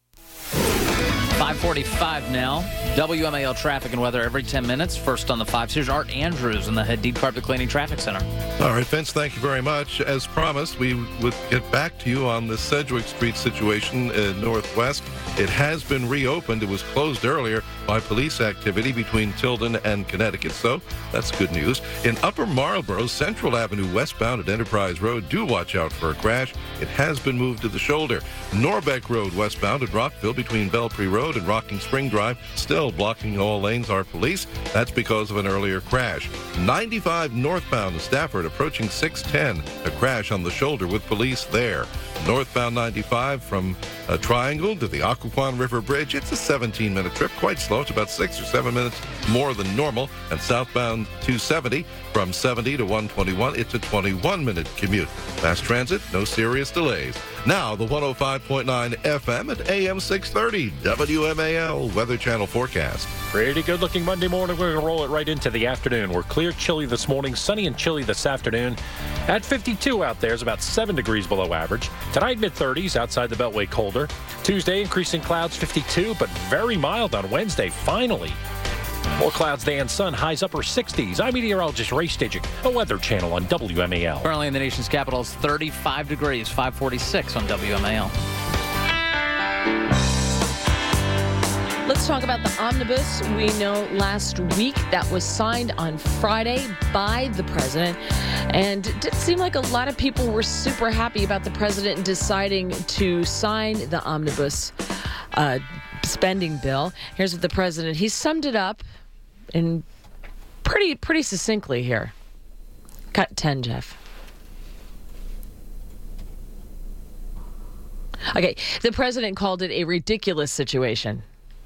5:45 now. WMAL traffic and weather every 10 minutes. First on the 5. Here's Art Andrews in the Hadid Carpet Cleaning Traffic Center. All right, Vince, thank you very much. As promised, we would get back to you on the Sedgwick Street situation in Northwest. It has been reopened. It was closed earlier by police activity between Tilden and Connecticut, so that's good news. In Upper Marlboro, Central Avenue westbound at Enterprise Road, do watch out for a crash. It has been moved to the shoulder. Norbeck Road westbound at Rockville between Belpre Road Road and Rocking Spring Drive. Still blocking all lanes are police. That's because of an earlier crash. 95 northbound to Stafford approaching 610. A crash on the shoulder with police there. Northbound 95 from Triangle to the Occoquan River Bridge. It's a 17-minute trip, quite slow. It's about 6 or 7 minutes more than normal. And southbound 270 from 70 to 121. It's a 21-minute commute. Mass transit, no serious delays. Now, the 105.9 FM at AM 630 WMAL Weather Channel forecast. Pretty good-looking Monday morning. We're going to roll it right into the afternoon. We're clear, chilly this morning, sunny and chilly this afternoon. At 52 out there is about 7 degrees below average. Tonight, mid-30s, outside the Beltway colder. Tuesday, increasing clouds, 52, but very mild on Wednesday, finally. More clouds, day and sun, highs upper 60s. I'm meteorologist Ray Staging, a Weather Channel on WMAL. Currently in the nation's capital is 35 degrees, 546 on WMAL. Let's talk about the omnibus. We know last week that was signed on Friday by the president. And it didn't seem like a lot of people were super happy about the president deciding to sign the omnibus spending bill. Here's what the president, he summed it up in pretty succinctly here. Cut 10, Jeff. Okay, the president called it a ridiculous situation.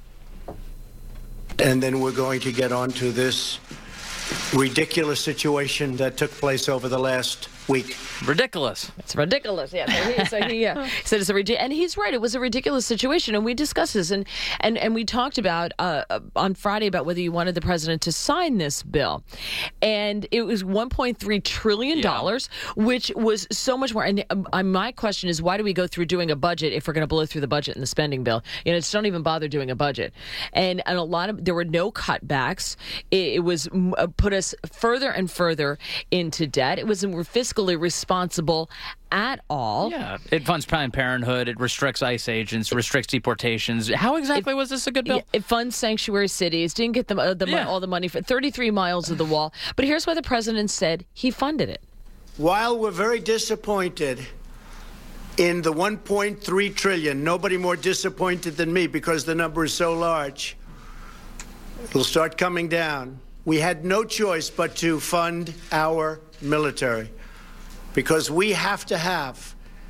And then we're going to get on to this ridiculous situation that took place over the last week. Ridiculous. It's ridiculous. Yeah. So he said it's a ridiculous, and he's right. It was a ridiculous situation, and we discussed this, and we talked about on Friday about whether you wanted the president to sign this bill, and it was $1.3 trillion, which was so much more. And my question is, why do we go through doing a budget if we're going to blow through the budget and the spending bill? Just don't even bother doing a budget. And a lot of there were no cutbacks. It was put us further and further into debt. It wasn't fiscally responsible at all. Yeah, it funds Planned Parenthood. It restricts ICE agents, restricts deportations. How exactly was this a good bill? It funds sanctuary cities. Didn't get them all the money for 33 miles of the wall. But here's why the president said he funded it. While we're very disappointed in the $1.3 trillion, nobody more disappointed than me because the number is so large. It'll start coming down. We had no choice but to fund our military because we have to have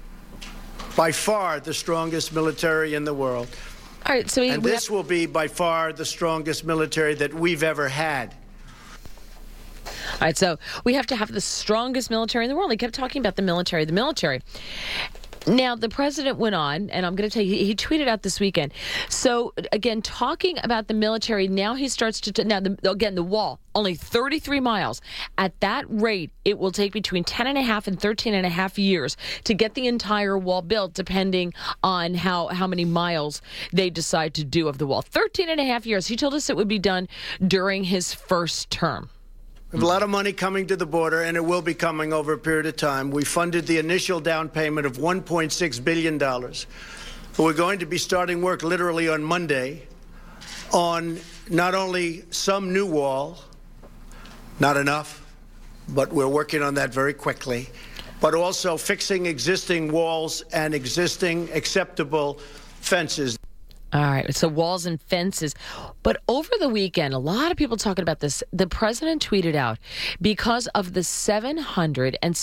by far the strongest military in the world. All right, so this will be by far the strongest military that we've ever had. All right, so we have to have the strongest military in the world. He kept talking about the military. Now, the president went on, and I'm going to tell you, he tweeted out this weekend. So, again, talking about the military, now he starts to, the wall, only 33 miles. At that rate, it will take between 10 and a half and 13 and a half years to get the entire wall built, depending on how many miles they decide to do of the wall. 13 and a half years. He told us it would be done during his first term. We have a lot of money coming to the border, and it will be coming over a period of time. We funded the initial down payment of $1.6 billion. But we're going to be starting work literally on Monday on not only some new wall, not enough, but we're working on that very quickly, but also fixing existing walls and existing acceptable fences. All right, so walls and fences. But over the weekend, a lot of people talking about this. The president tweeted out, because of the $700 and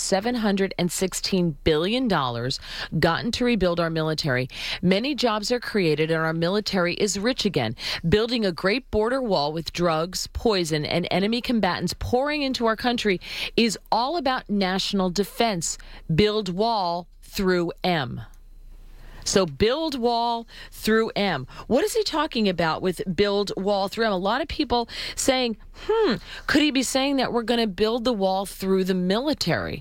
$716 billion gotten to rebuild our military, many jobs are created and our military is rich again. Building a great border wall with drugs, poison, and enemy combatants pouring into our country is all about national defense. Build wall through M. So build wall through M. What is he talking about with build wall through M? A lot of people saying, could he be saying that we're going to build the wall through the military?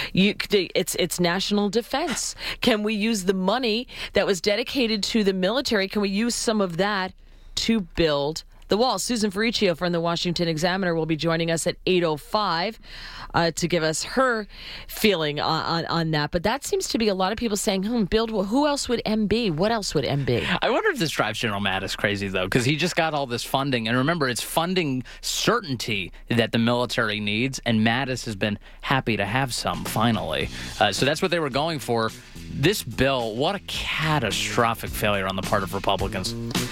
It's national defense. Can we use the money that was dedicated to the military? Can we use some of that to build the wall? Susan Ferricchio from the Washington Examiner will be joining us at 8:05 to give us her feeling on that. But that seems to be a lot of people saying, build. Who else would M be? What else would M be? I wonder if this drives General Mattis crazy, though, because he just got all this funding. And remember, it's funding certainty that the military needs, and Mattis has been happy to have some, finally. So that's what they were going for. This bill, what a catastrophic failure on the part of Republicans.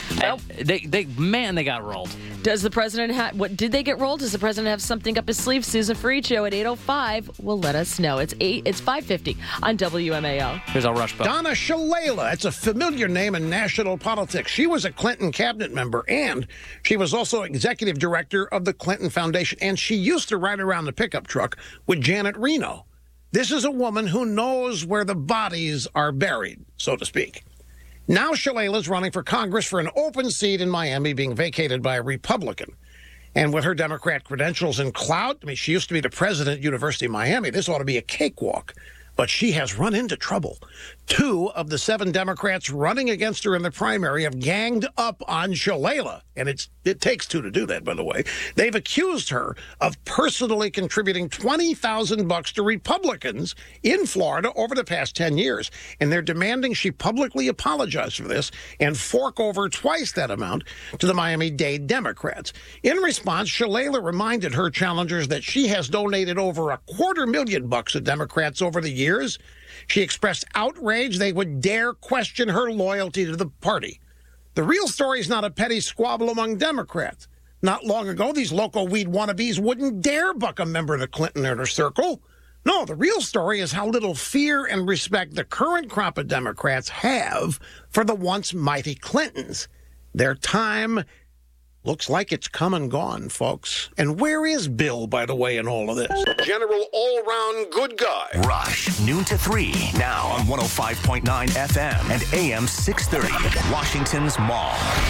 They got rolled. Does the president have, did they get rolled? Does the president have something up his sleeve? Susan Ferriccio at 8:05 will let us know. It's 5:50 on WMAL. Here's our Rush Bell. Donna Shalala. It's a familiar name in national politics. She was a Clinton cabinet member, and she was also executive director of the Clinton Foundation, and she used to ride around the pickup truck with Janet Reno. This is a woman who knows where the bodies are buried, so to speak. Now Shalala's running for Congress for an open seat in Miami being vacated by a Republican. And with her Democrat credentials and clout, I mean, she used to be the president of University of Miami. This ought to be a cakewalk. But she has run into trouble. 2 of the 7 Democrats running against her in the primary have ganged up on Shalala. And it takes 2 to do that, by the way. They've accused her of personally contributing $20,000 to Republicans in Florida over the past 10 years. And they're demanding she publicly apologize for this and fork over twice that amount to the Miami-Dade Democrats. In response, Shalala reminded her challengers that she has donated over $250,000 to Democrats over the years. She expressed outrage they would dare question her loyalty to the party. The real story is not a petty squabble among Democrats. Not long ago, these local weed wannabes wouldn't dare buck a member of the Clinton inner circle. No, the real story is how little fear and respect the current crop of Democrats have for the once mighty Clintons. Their time looks like it's come and gone, folks. And where is Bill, by the way, in all of this? General all-round good guy. Rush, noon to 3, now on 105.9 FM and AM 630, Washington's Mall,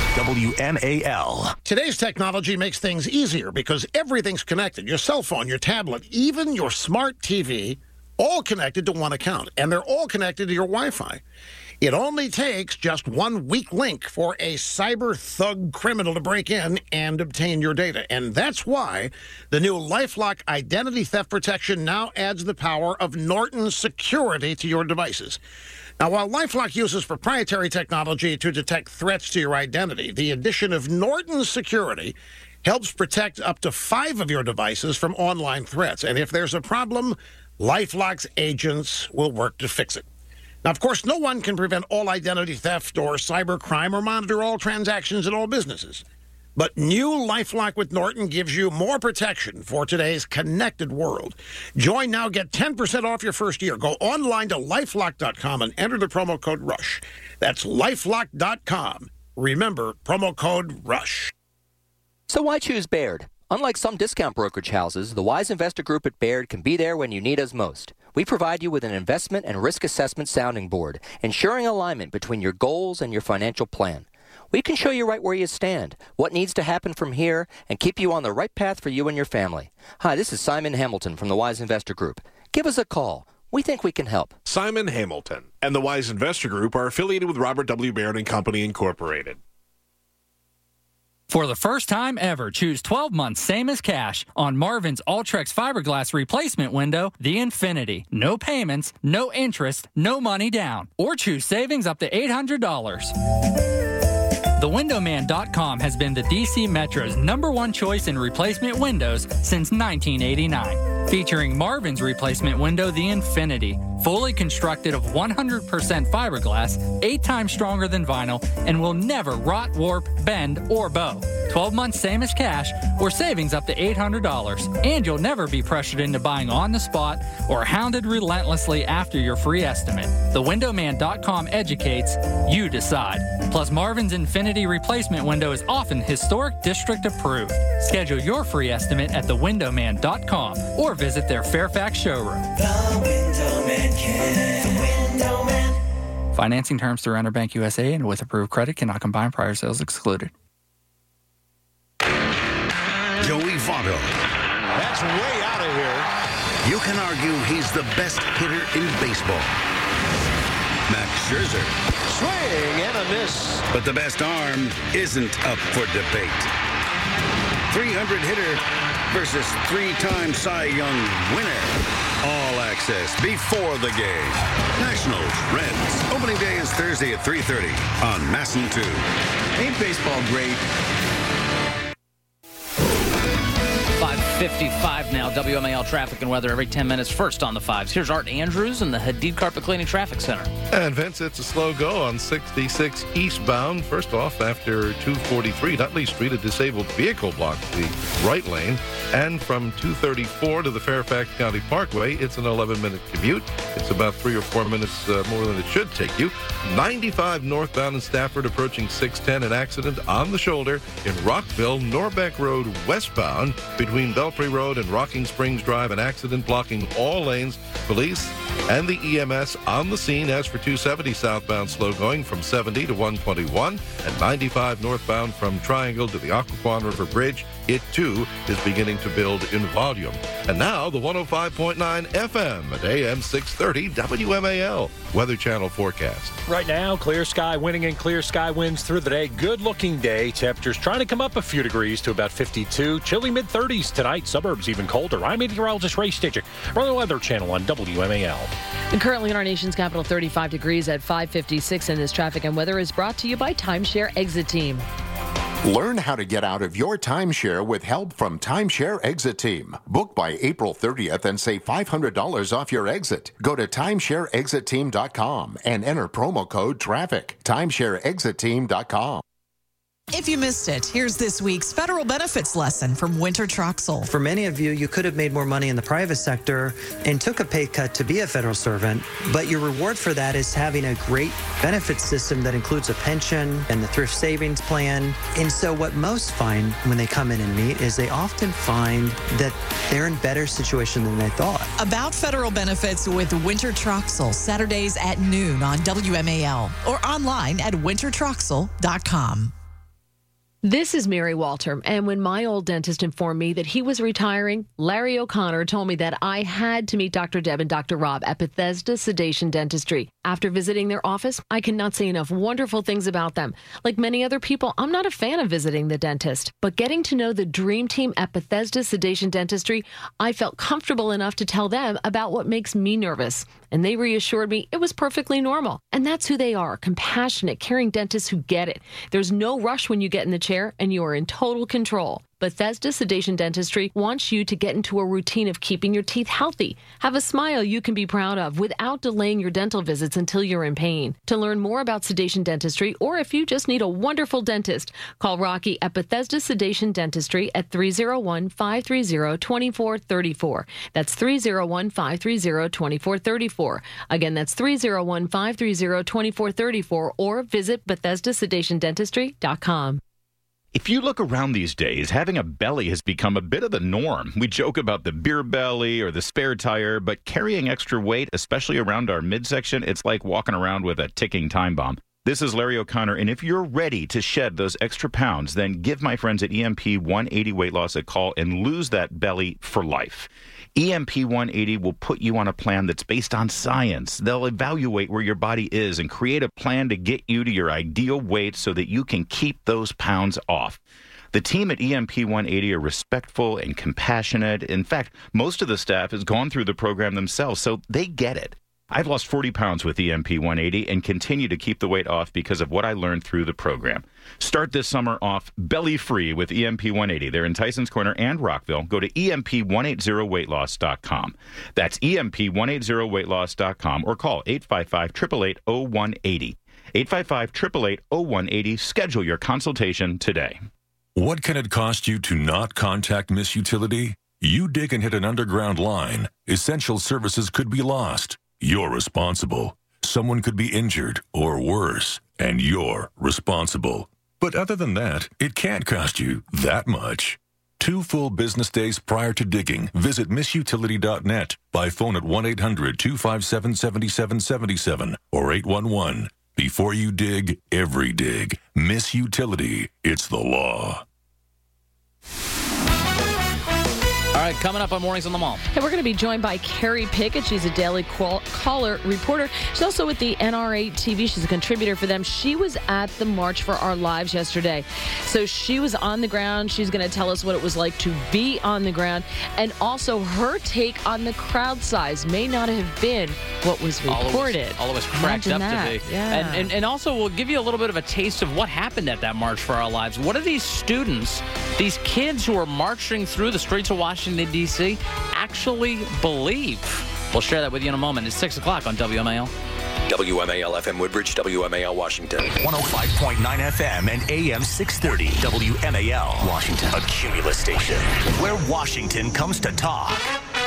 WMAL. Today's technology makes things easier because everything's connected. Your cell phone, your tablet, even your smart TV, all connected to one account. And they're all connected to your Wi-Fi. It only takes just one weak link for a cyber thug criminal to break in and obtain your data. And that's why the new LifeLock identity theft protection now adds the power of Norton security to your devices. Now, while LifeLock uses proprietary technology to detect threats to your identity, the addition of Norton security helps protect up to 5 of your devices from online threats. And if there's a problem, LifeLock's agents will work to fix it. Now, of course, no one can prevent all identity theft or cybercrime or monitor all transactions at all businesses. But new LifeLock with Norton gives you more protection for today's connected world. Join now, get 10% off your first year. Go online to LifeLock.com and enter the promo code RUSH. That's LifeLock.com. Remember, promo code RUSH. So why choose Baird? Unlike some discount brokerage houses, the Wise Investor Group at Baird can be there when you need us most. We provide you with an investment and risk assessment sounding board, ensuring alignment between your goals and your financial plan. We can show you right where you stand, what needs to happen from here, and keep you on the right path for you and your family. Hi, this is Simon Hamilton from the Wise Investor Group. Give us a call. We think we can help. Simon Hamilton and the Wise Investor Group are affiliated with Robert W. Baird & Company, Incorporated. For the first time ever, choose 12 months same as cash on Marvin's Ultrex fiberglass replacement window, the Infinity. No payments, no interest, no money down. Or choose savings up to $800. TheWindowMan.com has been the D.C. Metro's #1 choice in replacement windows since 1989. Featuring Marvin's replacement window, the Infinity. Fully constructed of 100% fiberglass, 8 times stronger than vinyl, and will never rot, warp, bend, or bow. 12 months same as cash, or savings up to $800. And you'll never be pressured into buying on the spot or hounded relentlessly after your free estimate. TheWindowMan.com educates, you decide. Plus, Marvin's Infinity replacement window is often historic district approved. Schedule your free estimate at TheWindowMan.com or visit their Fairfax showroom. The Window Man can. The Window Man. Financing terms through Interbank USA and with approved credit cannot combine, prior sales excluded. Joey Votto. That's way out of here. You can argue he's the best hitter in baseball. Max Scherzer. Swing and a miss. But the best arm isn't up for debate. 300 hitter versus 3-time Cy Young winner. All access before the game. Nationals, Reds. Opening day is Thursday at 3:30 on Masson 2. Ain't baseball great? 8:55 now. WMAL traffic and weather every 10 minutes. First on the 5s. Here's Art Andrews in the Hadid Carpet Cleaning Traffic Center. And Vince, it's a slow go on 66 eastbound. First off, after 243 Nutley Street, a disabled vehicle blocks the right lane. And from 234 to the Fairfax County Parkway, it's an 11-minute commute. It's about 3 or 4 minutes more than it should take you. 95 northbound in Stafford approaching 610, an accident on the shoulder in Rockville. Norbeck Road westbound between Belpre Road and Rocking Springs Drive, an accident blocking all lanes. Police and the EMS on the scene. As for 270 southbound, slow going from 70 to 121, and 95 northbound from Triangle to the Occoquan River Bridge. It, too, is beginning to build in volume. And now, the 105.9 FM at AM 630 WMAL Weather Channel forecast. Right now, clear sky winning and clear sky winds through the day. Good-looking day. Temperatures trying to come up a few degrees to about 52. Chilly mid-30s tonight. Suburbs even colder. I'm meteorologist Ray Stitchick from the Weather Channel on WMAL. And currently in our nation's capital, 35 degrees at 5:56. And this traffic and weather is brought to you by Timeshare Exit Team. Learn how to get out of your timeshare with help from Timeshare Exit Team. Book by April 30th and save $500 off your exit. Go to timeshareexitteam.com and enter promo code TRAFFIC. Timeshareexitteam.com. If you missed it, here's this week's federal benefits lesson from Winter Troxel. For many of you, you could have made more money in the private sector and took a pay cut to be a federal servant, but your reward for that is having a great benefit system that includes a pension and the thrift savings plan. And so what most find when they come in and meet is they often find that they're in better situation than they thought. About federal benefits with Winter Troxel, Saturdays at noon on WMAL or online at wintertroxel.com. This is Mary Walter, and when my old dentist informed me that he was retiring, Larry O'Connor told me that I had to meet Dr. Deb and Dr. Rob at Bethesda Sedation Dentistry. After visiting their office, I cannot say enough wonderful things about them. Like many other people, I'm not a fan of visiting the dentist, but getting to know the dream team at Bethesda Sedation Dentistry, I felt comfortable enough to tell them about what makes me nervous. And they reassured me it was perfectly normal. And that's who they are, compassionate, caring dentists who get it. There's no rush when you get in the chair, and you are in total control. Bethesda Sedation Dentistry wants you to get into a routine of keeping your teeth healthy. Have a smile you can be proud of without delaying your dental visits until you're in pain. To learn more about sedation dentistry, or if you just need a wonderful dentist, call Rocky at Bethesda Sedation Dentistry at 301-530-2434. That's 301-530-2434. Again, that's 301-530-2434, or visit BethesdaSedationDentistry.com. If you look around these days, having a belly has become a bit of the norm. We joke about the beer belly or the spare tire, but carrying extra weight, especially around our midsection, it's like walking around with a ticking time bomb. This is Larry O'Connor, and if you're ready to shed those extra pounds, then give my friends at EMP 180 Weight Loss a call and lose that belly for life. EMP 180 will put you on a plan that's based on science. They'll evaluate where your body is and create a plan to get you to your ideal weight so that you can keep those pounds off. The team at EMP 180 are respectful and compassionate. In fact, most of the staff has gone through the program themselves, so they get it. I've lost 40 pounds with EMP 180 and continue to keep the weight off because of what I learned through the program. Start this summer off belly-free with EMP 180. They're in Tyson's Corner and Rockville. Go to EMP180weightloss.com. That's EMP180weightloss.com or call 855-888-0180. 855-888-0180. Schedule your consultation today. What can it cost you to not contact Miss Utility? You dig and hit an underground line. Essential services could be lost. You're responsible. Someone could be injured or worse, and you're responsible. But other than that, it can't cost you that much. 2 full business days prior to digging, visit missutility.net. By phone at 1-800-257-7777 or 811. Before you dig, every dig. Miss Utility. It's the law. All right, coming up on Mornings on the Mall. And we're going to be joined by Carrie Pickett. She's a Daily Caller reporter. She's also with the NRA TV. She's a contributor for them. She was at the March for Our Lives yesterday. So she was on the ground. She's going to tell us what it was like to be on the ground. And also her take on the crowd size may not have been what was reported. All of us cracked up to be. Yeah. And also we'll give you a little bit of a taste of what happened at that March for Our Lives. What are these students, these kids who are marching through the streets of Washington, Washington, D.C. actually believe? We'll share that with you in a moment. It's 6 o'clock on WMAL. WMAL FM Woodbridge, WMAL Washington. 105.9 FM and AM 630. WMAL Washington. A Cumulus station where Washington comes to talk.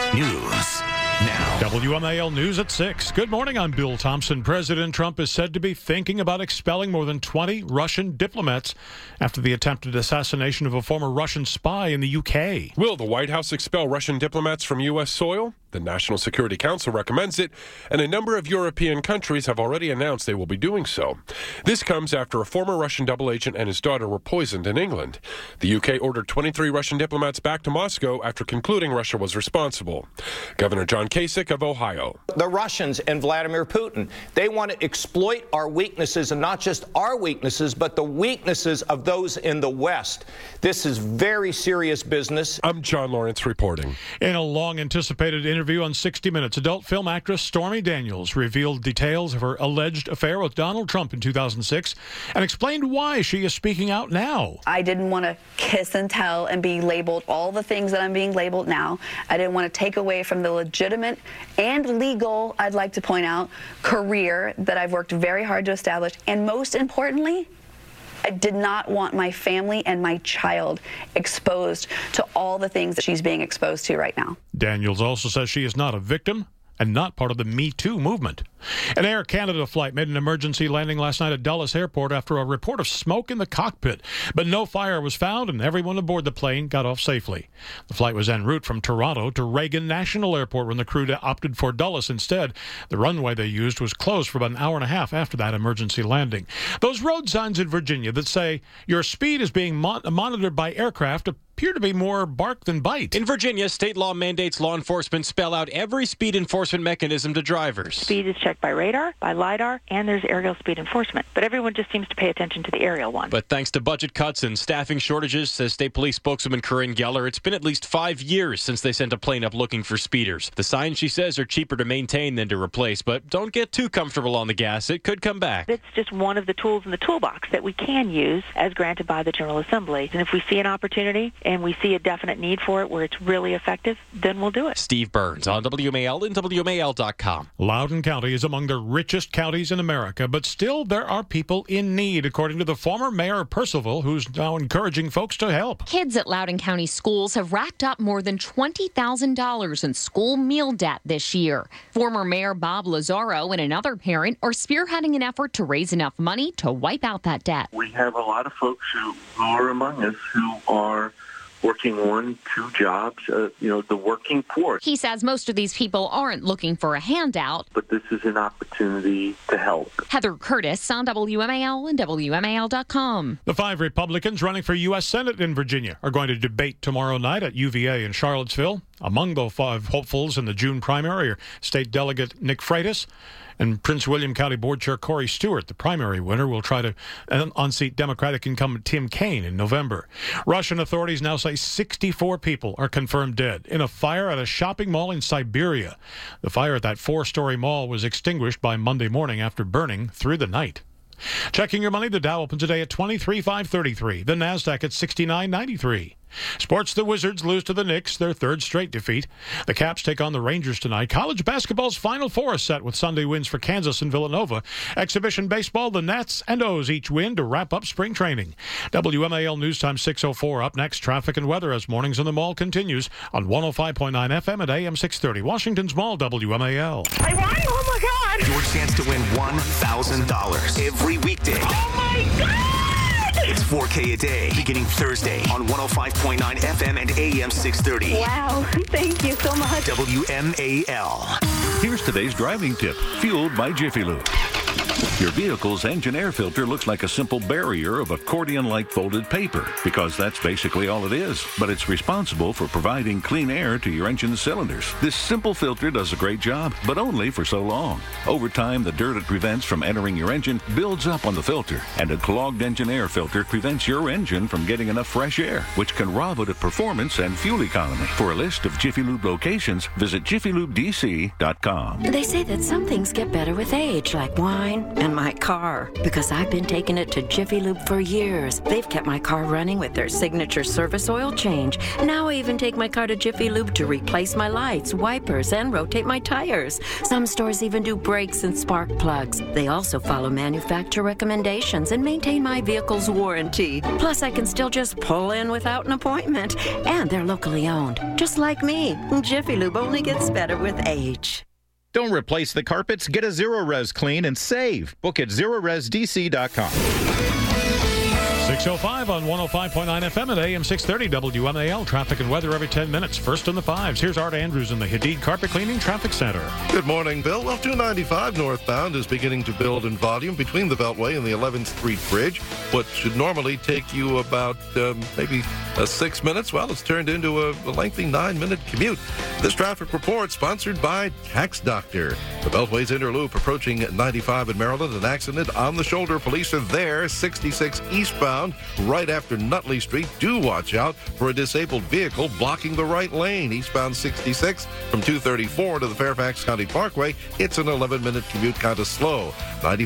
News now. WMAL News at 6. Good morning, I'm Bill Thompson. President Trump is said to be thinking about expelling more than 20 Russian diplomats after the attempted assassination of a former Russian spy in the UK. Will the White House expel Russian diplomats from U.S. soil? The National Security Council recommends it, and a number of European countries have already announced they will be doing so. This comes after a former Russian double agent and his daughter were poisoned in England. The UK ordered 23 Russian diplomats back to Moscow after concluding Russia was responsible. Governor John Kasich of Ohio. The Russians and Vladimir Putin, they want to exploit our weaknesses, and not just our weaknesses, but the weaknesses of those in the West. This is very serious business. I'm John Lawrence reporting. In a long-anticipated interview on 60 Minutes, adult film actress Stormy Daniels revealed details of her alleged affair with Donald Trump in 2006 and explained why she is speaking out now. I didn't want to kiss and tell and be labeled all the things that I'm being labeled now. I didn't want to take away from the legitimate and legal, I'd like to point out, career that I've worked very hard to establish. And most importantly, I did not want my family and my child exposed to all the things that she's being exposed to right now. Daniels also says she is not a victim and not part of the Me Too movement. An Air Canada flight made an emergency landing last night at Dulles Airport after a report of smoke in the cockpit, but no fire was found and everyone aboard the plane got off safely. The flight was en route from Toronto to Reagan National Airport when the crew opted for Dulles instead. The runway they used was closed for about an hour and a half after that emergency landing. Those road signs in Virginia that say your speed is being monitored by aircraft appear to be more bark than bite. In Virginia, state law mandates law enforcement spell out every speed enforcement mechanism to drivers. Speed is checked by radar, by LiDAR, and there's aerial speed enforcement. But everyone just seems to pay attention to the aerial one. But thanks to budget cuts and staffing shortages, says State Police spokeswoman Corinne Geller, it's been at least 5 years since they sent a plane up looking for speeders. The signs, she says, are cheaper to maintain than to replace, but don't get too comfortable on the gas. It could come back. It's just one of the tools in the toolbox that we can use as granted by the General Assembly. And if we see an opportunity and we see a definite need for it where it's really effective, then we'll do it. Steve Burns on WMAL and WMAL.com. Loudoun County is among the richest counties in America, but still there are people in need, according to the former mayor of Purcellville, who's now encouraging folks to help. Kids at Loudoun County schools have racked up more than $20,000 in school meal debt this year. Former Mayor Bob Lazaro and another parent are spearheading an effort to raise enough money to wipe out that debt. We have a lot of folks who are among us who are working 1-2 jobs, the working poor. He says most of these people aren't looking for a handout, but this is an opportunity to help. Heather Curtis on WMAL and WMAL.com. The 5 Republicans running for U.S. Senate in Virginia are going to debate tomorrow night at UVA in Charlottesville. Among the 5 hopefuls in the June primary are State Delegate Nick Freitas and Prince William County Board Chair Corey Stewart. The primary winner will try to unseat Democratic incumbent Tim Kaine in November. Russian authorities now say 64 people are confirmed dead in a fire at a shopping mall in Siberia. The fire at that 4-story mall was extinguished by Monday morning after burning through the night. Checking your money, the Dow opens today at 23,533. The Nasdaq at 69.93. Sports, the Wizards lose to the Knicks, their 3rd straight defeat. The Caps take on the Rangers tonight. College basketball's Final Four is set with Sunday wins for Kansas and Villanova. Exhibition baseball, the Nats and O's each win to wrap up spring training. WMAL News Time 6:04. Up next, traffic and weather as Mornings in the Mall continues on 105.9 FM at AM 630. Washington's Mall, WMAL. I won! Oh, my God! Your chance to win $1,000 every weekday. Oh, my God! It's $4K a day, beginning Thursday on 105.9 FM and AM 630. Wow, thank you so much. WMAL. Here's today's driving tip, fueled by Jiffy Lube. Your vehicle's engine air filter looks like a simple barrier of accordion-like folded paper, because that's basically all it is. But it's responsible for providing clean air to your engine's cylinders. This simple filter does a great job, but only for so long. Over time, the dirt it prevents from entering your engine builds up on the filter, and a clogged engine air filter prevents your engine from getting enough fresh air, which can rob it of performance and fuel economy. For a list of Jiffy Lube locations, visit jiffylubedc.com. They say that some things get better with age, like wine, And my car, because I've been taking it to Jiffy Lube for years. They've kept my car running with their signature service oil change. Now I even take my car to Jiffy Lube to replace my lights, wipers, and rotate my tires. Some stores even do brakes and spark plugs. They also follow manufacturer recommendations and maintain my vehicle's warranty. Plus, I can still just pull in without an appointment. And they're locally owned, just like me. Jiffy Lube only gets better with age. Don't replace the carpets. Get a Zero-Res clean and save. Book at ZeroResDC.com. 6:05 on 105.9 FM at AM 630 WMAL. Traffic and weather every 10 minutes. First in the fives. Here's Art Andrews in the Hadid Carpet Cleaning Traffic Center. Good morning, Bill. Well, 295 northbound is beginning to build in volume between the Beltway and the 11th Street Bridge. What should normally take you about maybe 6 minutes, well, it's turned into a lengthy 9-minute commute. This traffic report sponsored by Tax Doctor. The Beltway's Interloop approaching 95 in Maryland. An accident on the shoulder. Police are there. 66 eastbound. Right after Nutley Street. Do watch out for a disabled vehicle blocking the right lane. Eastbound 66 from 234 to the Fairfax County Parkway. It's an 11-minute commute, kind of slow. 95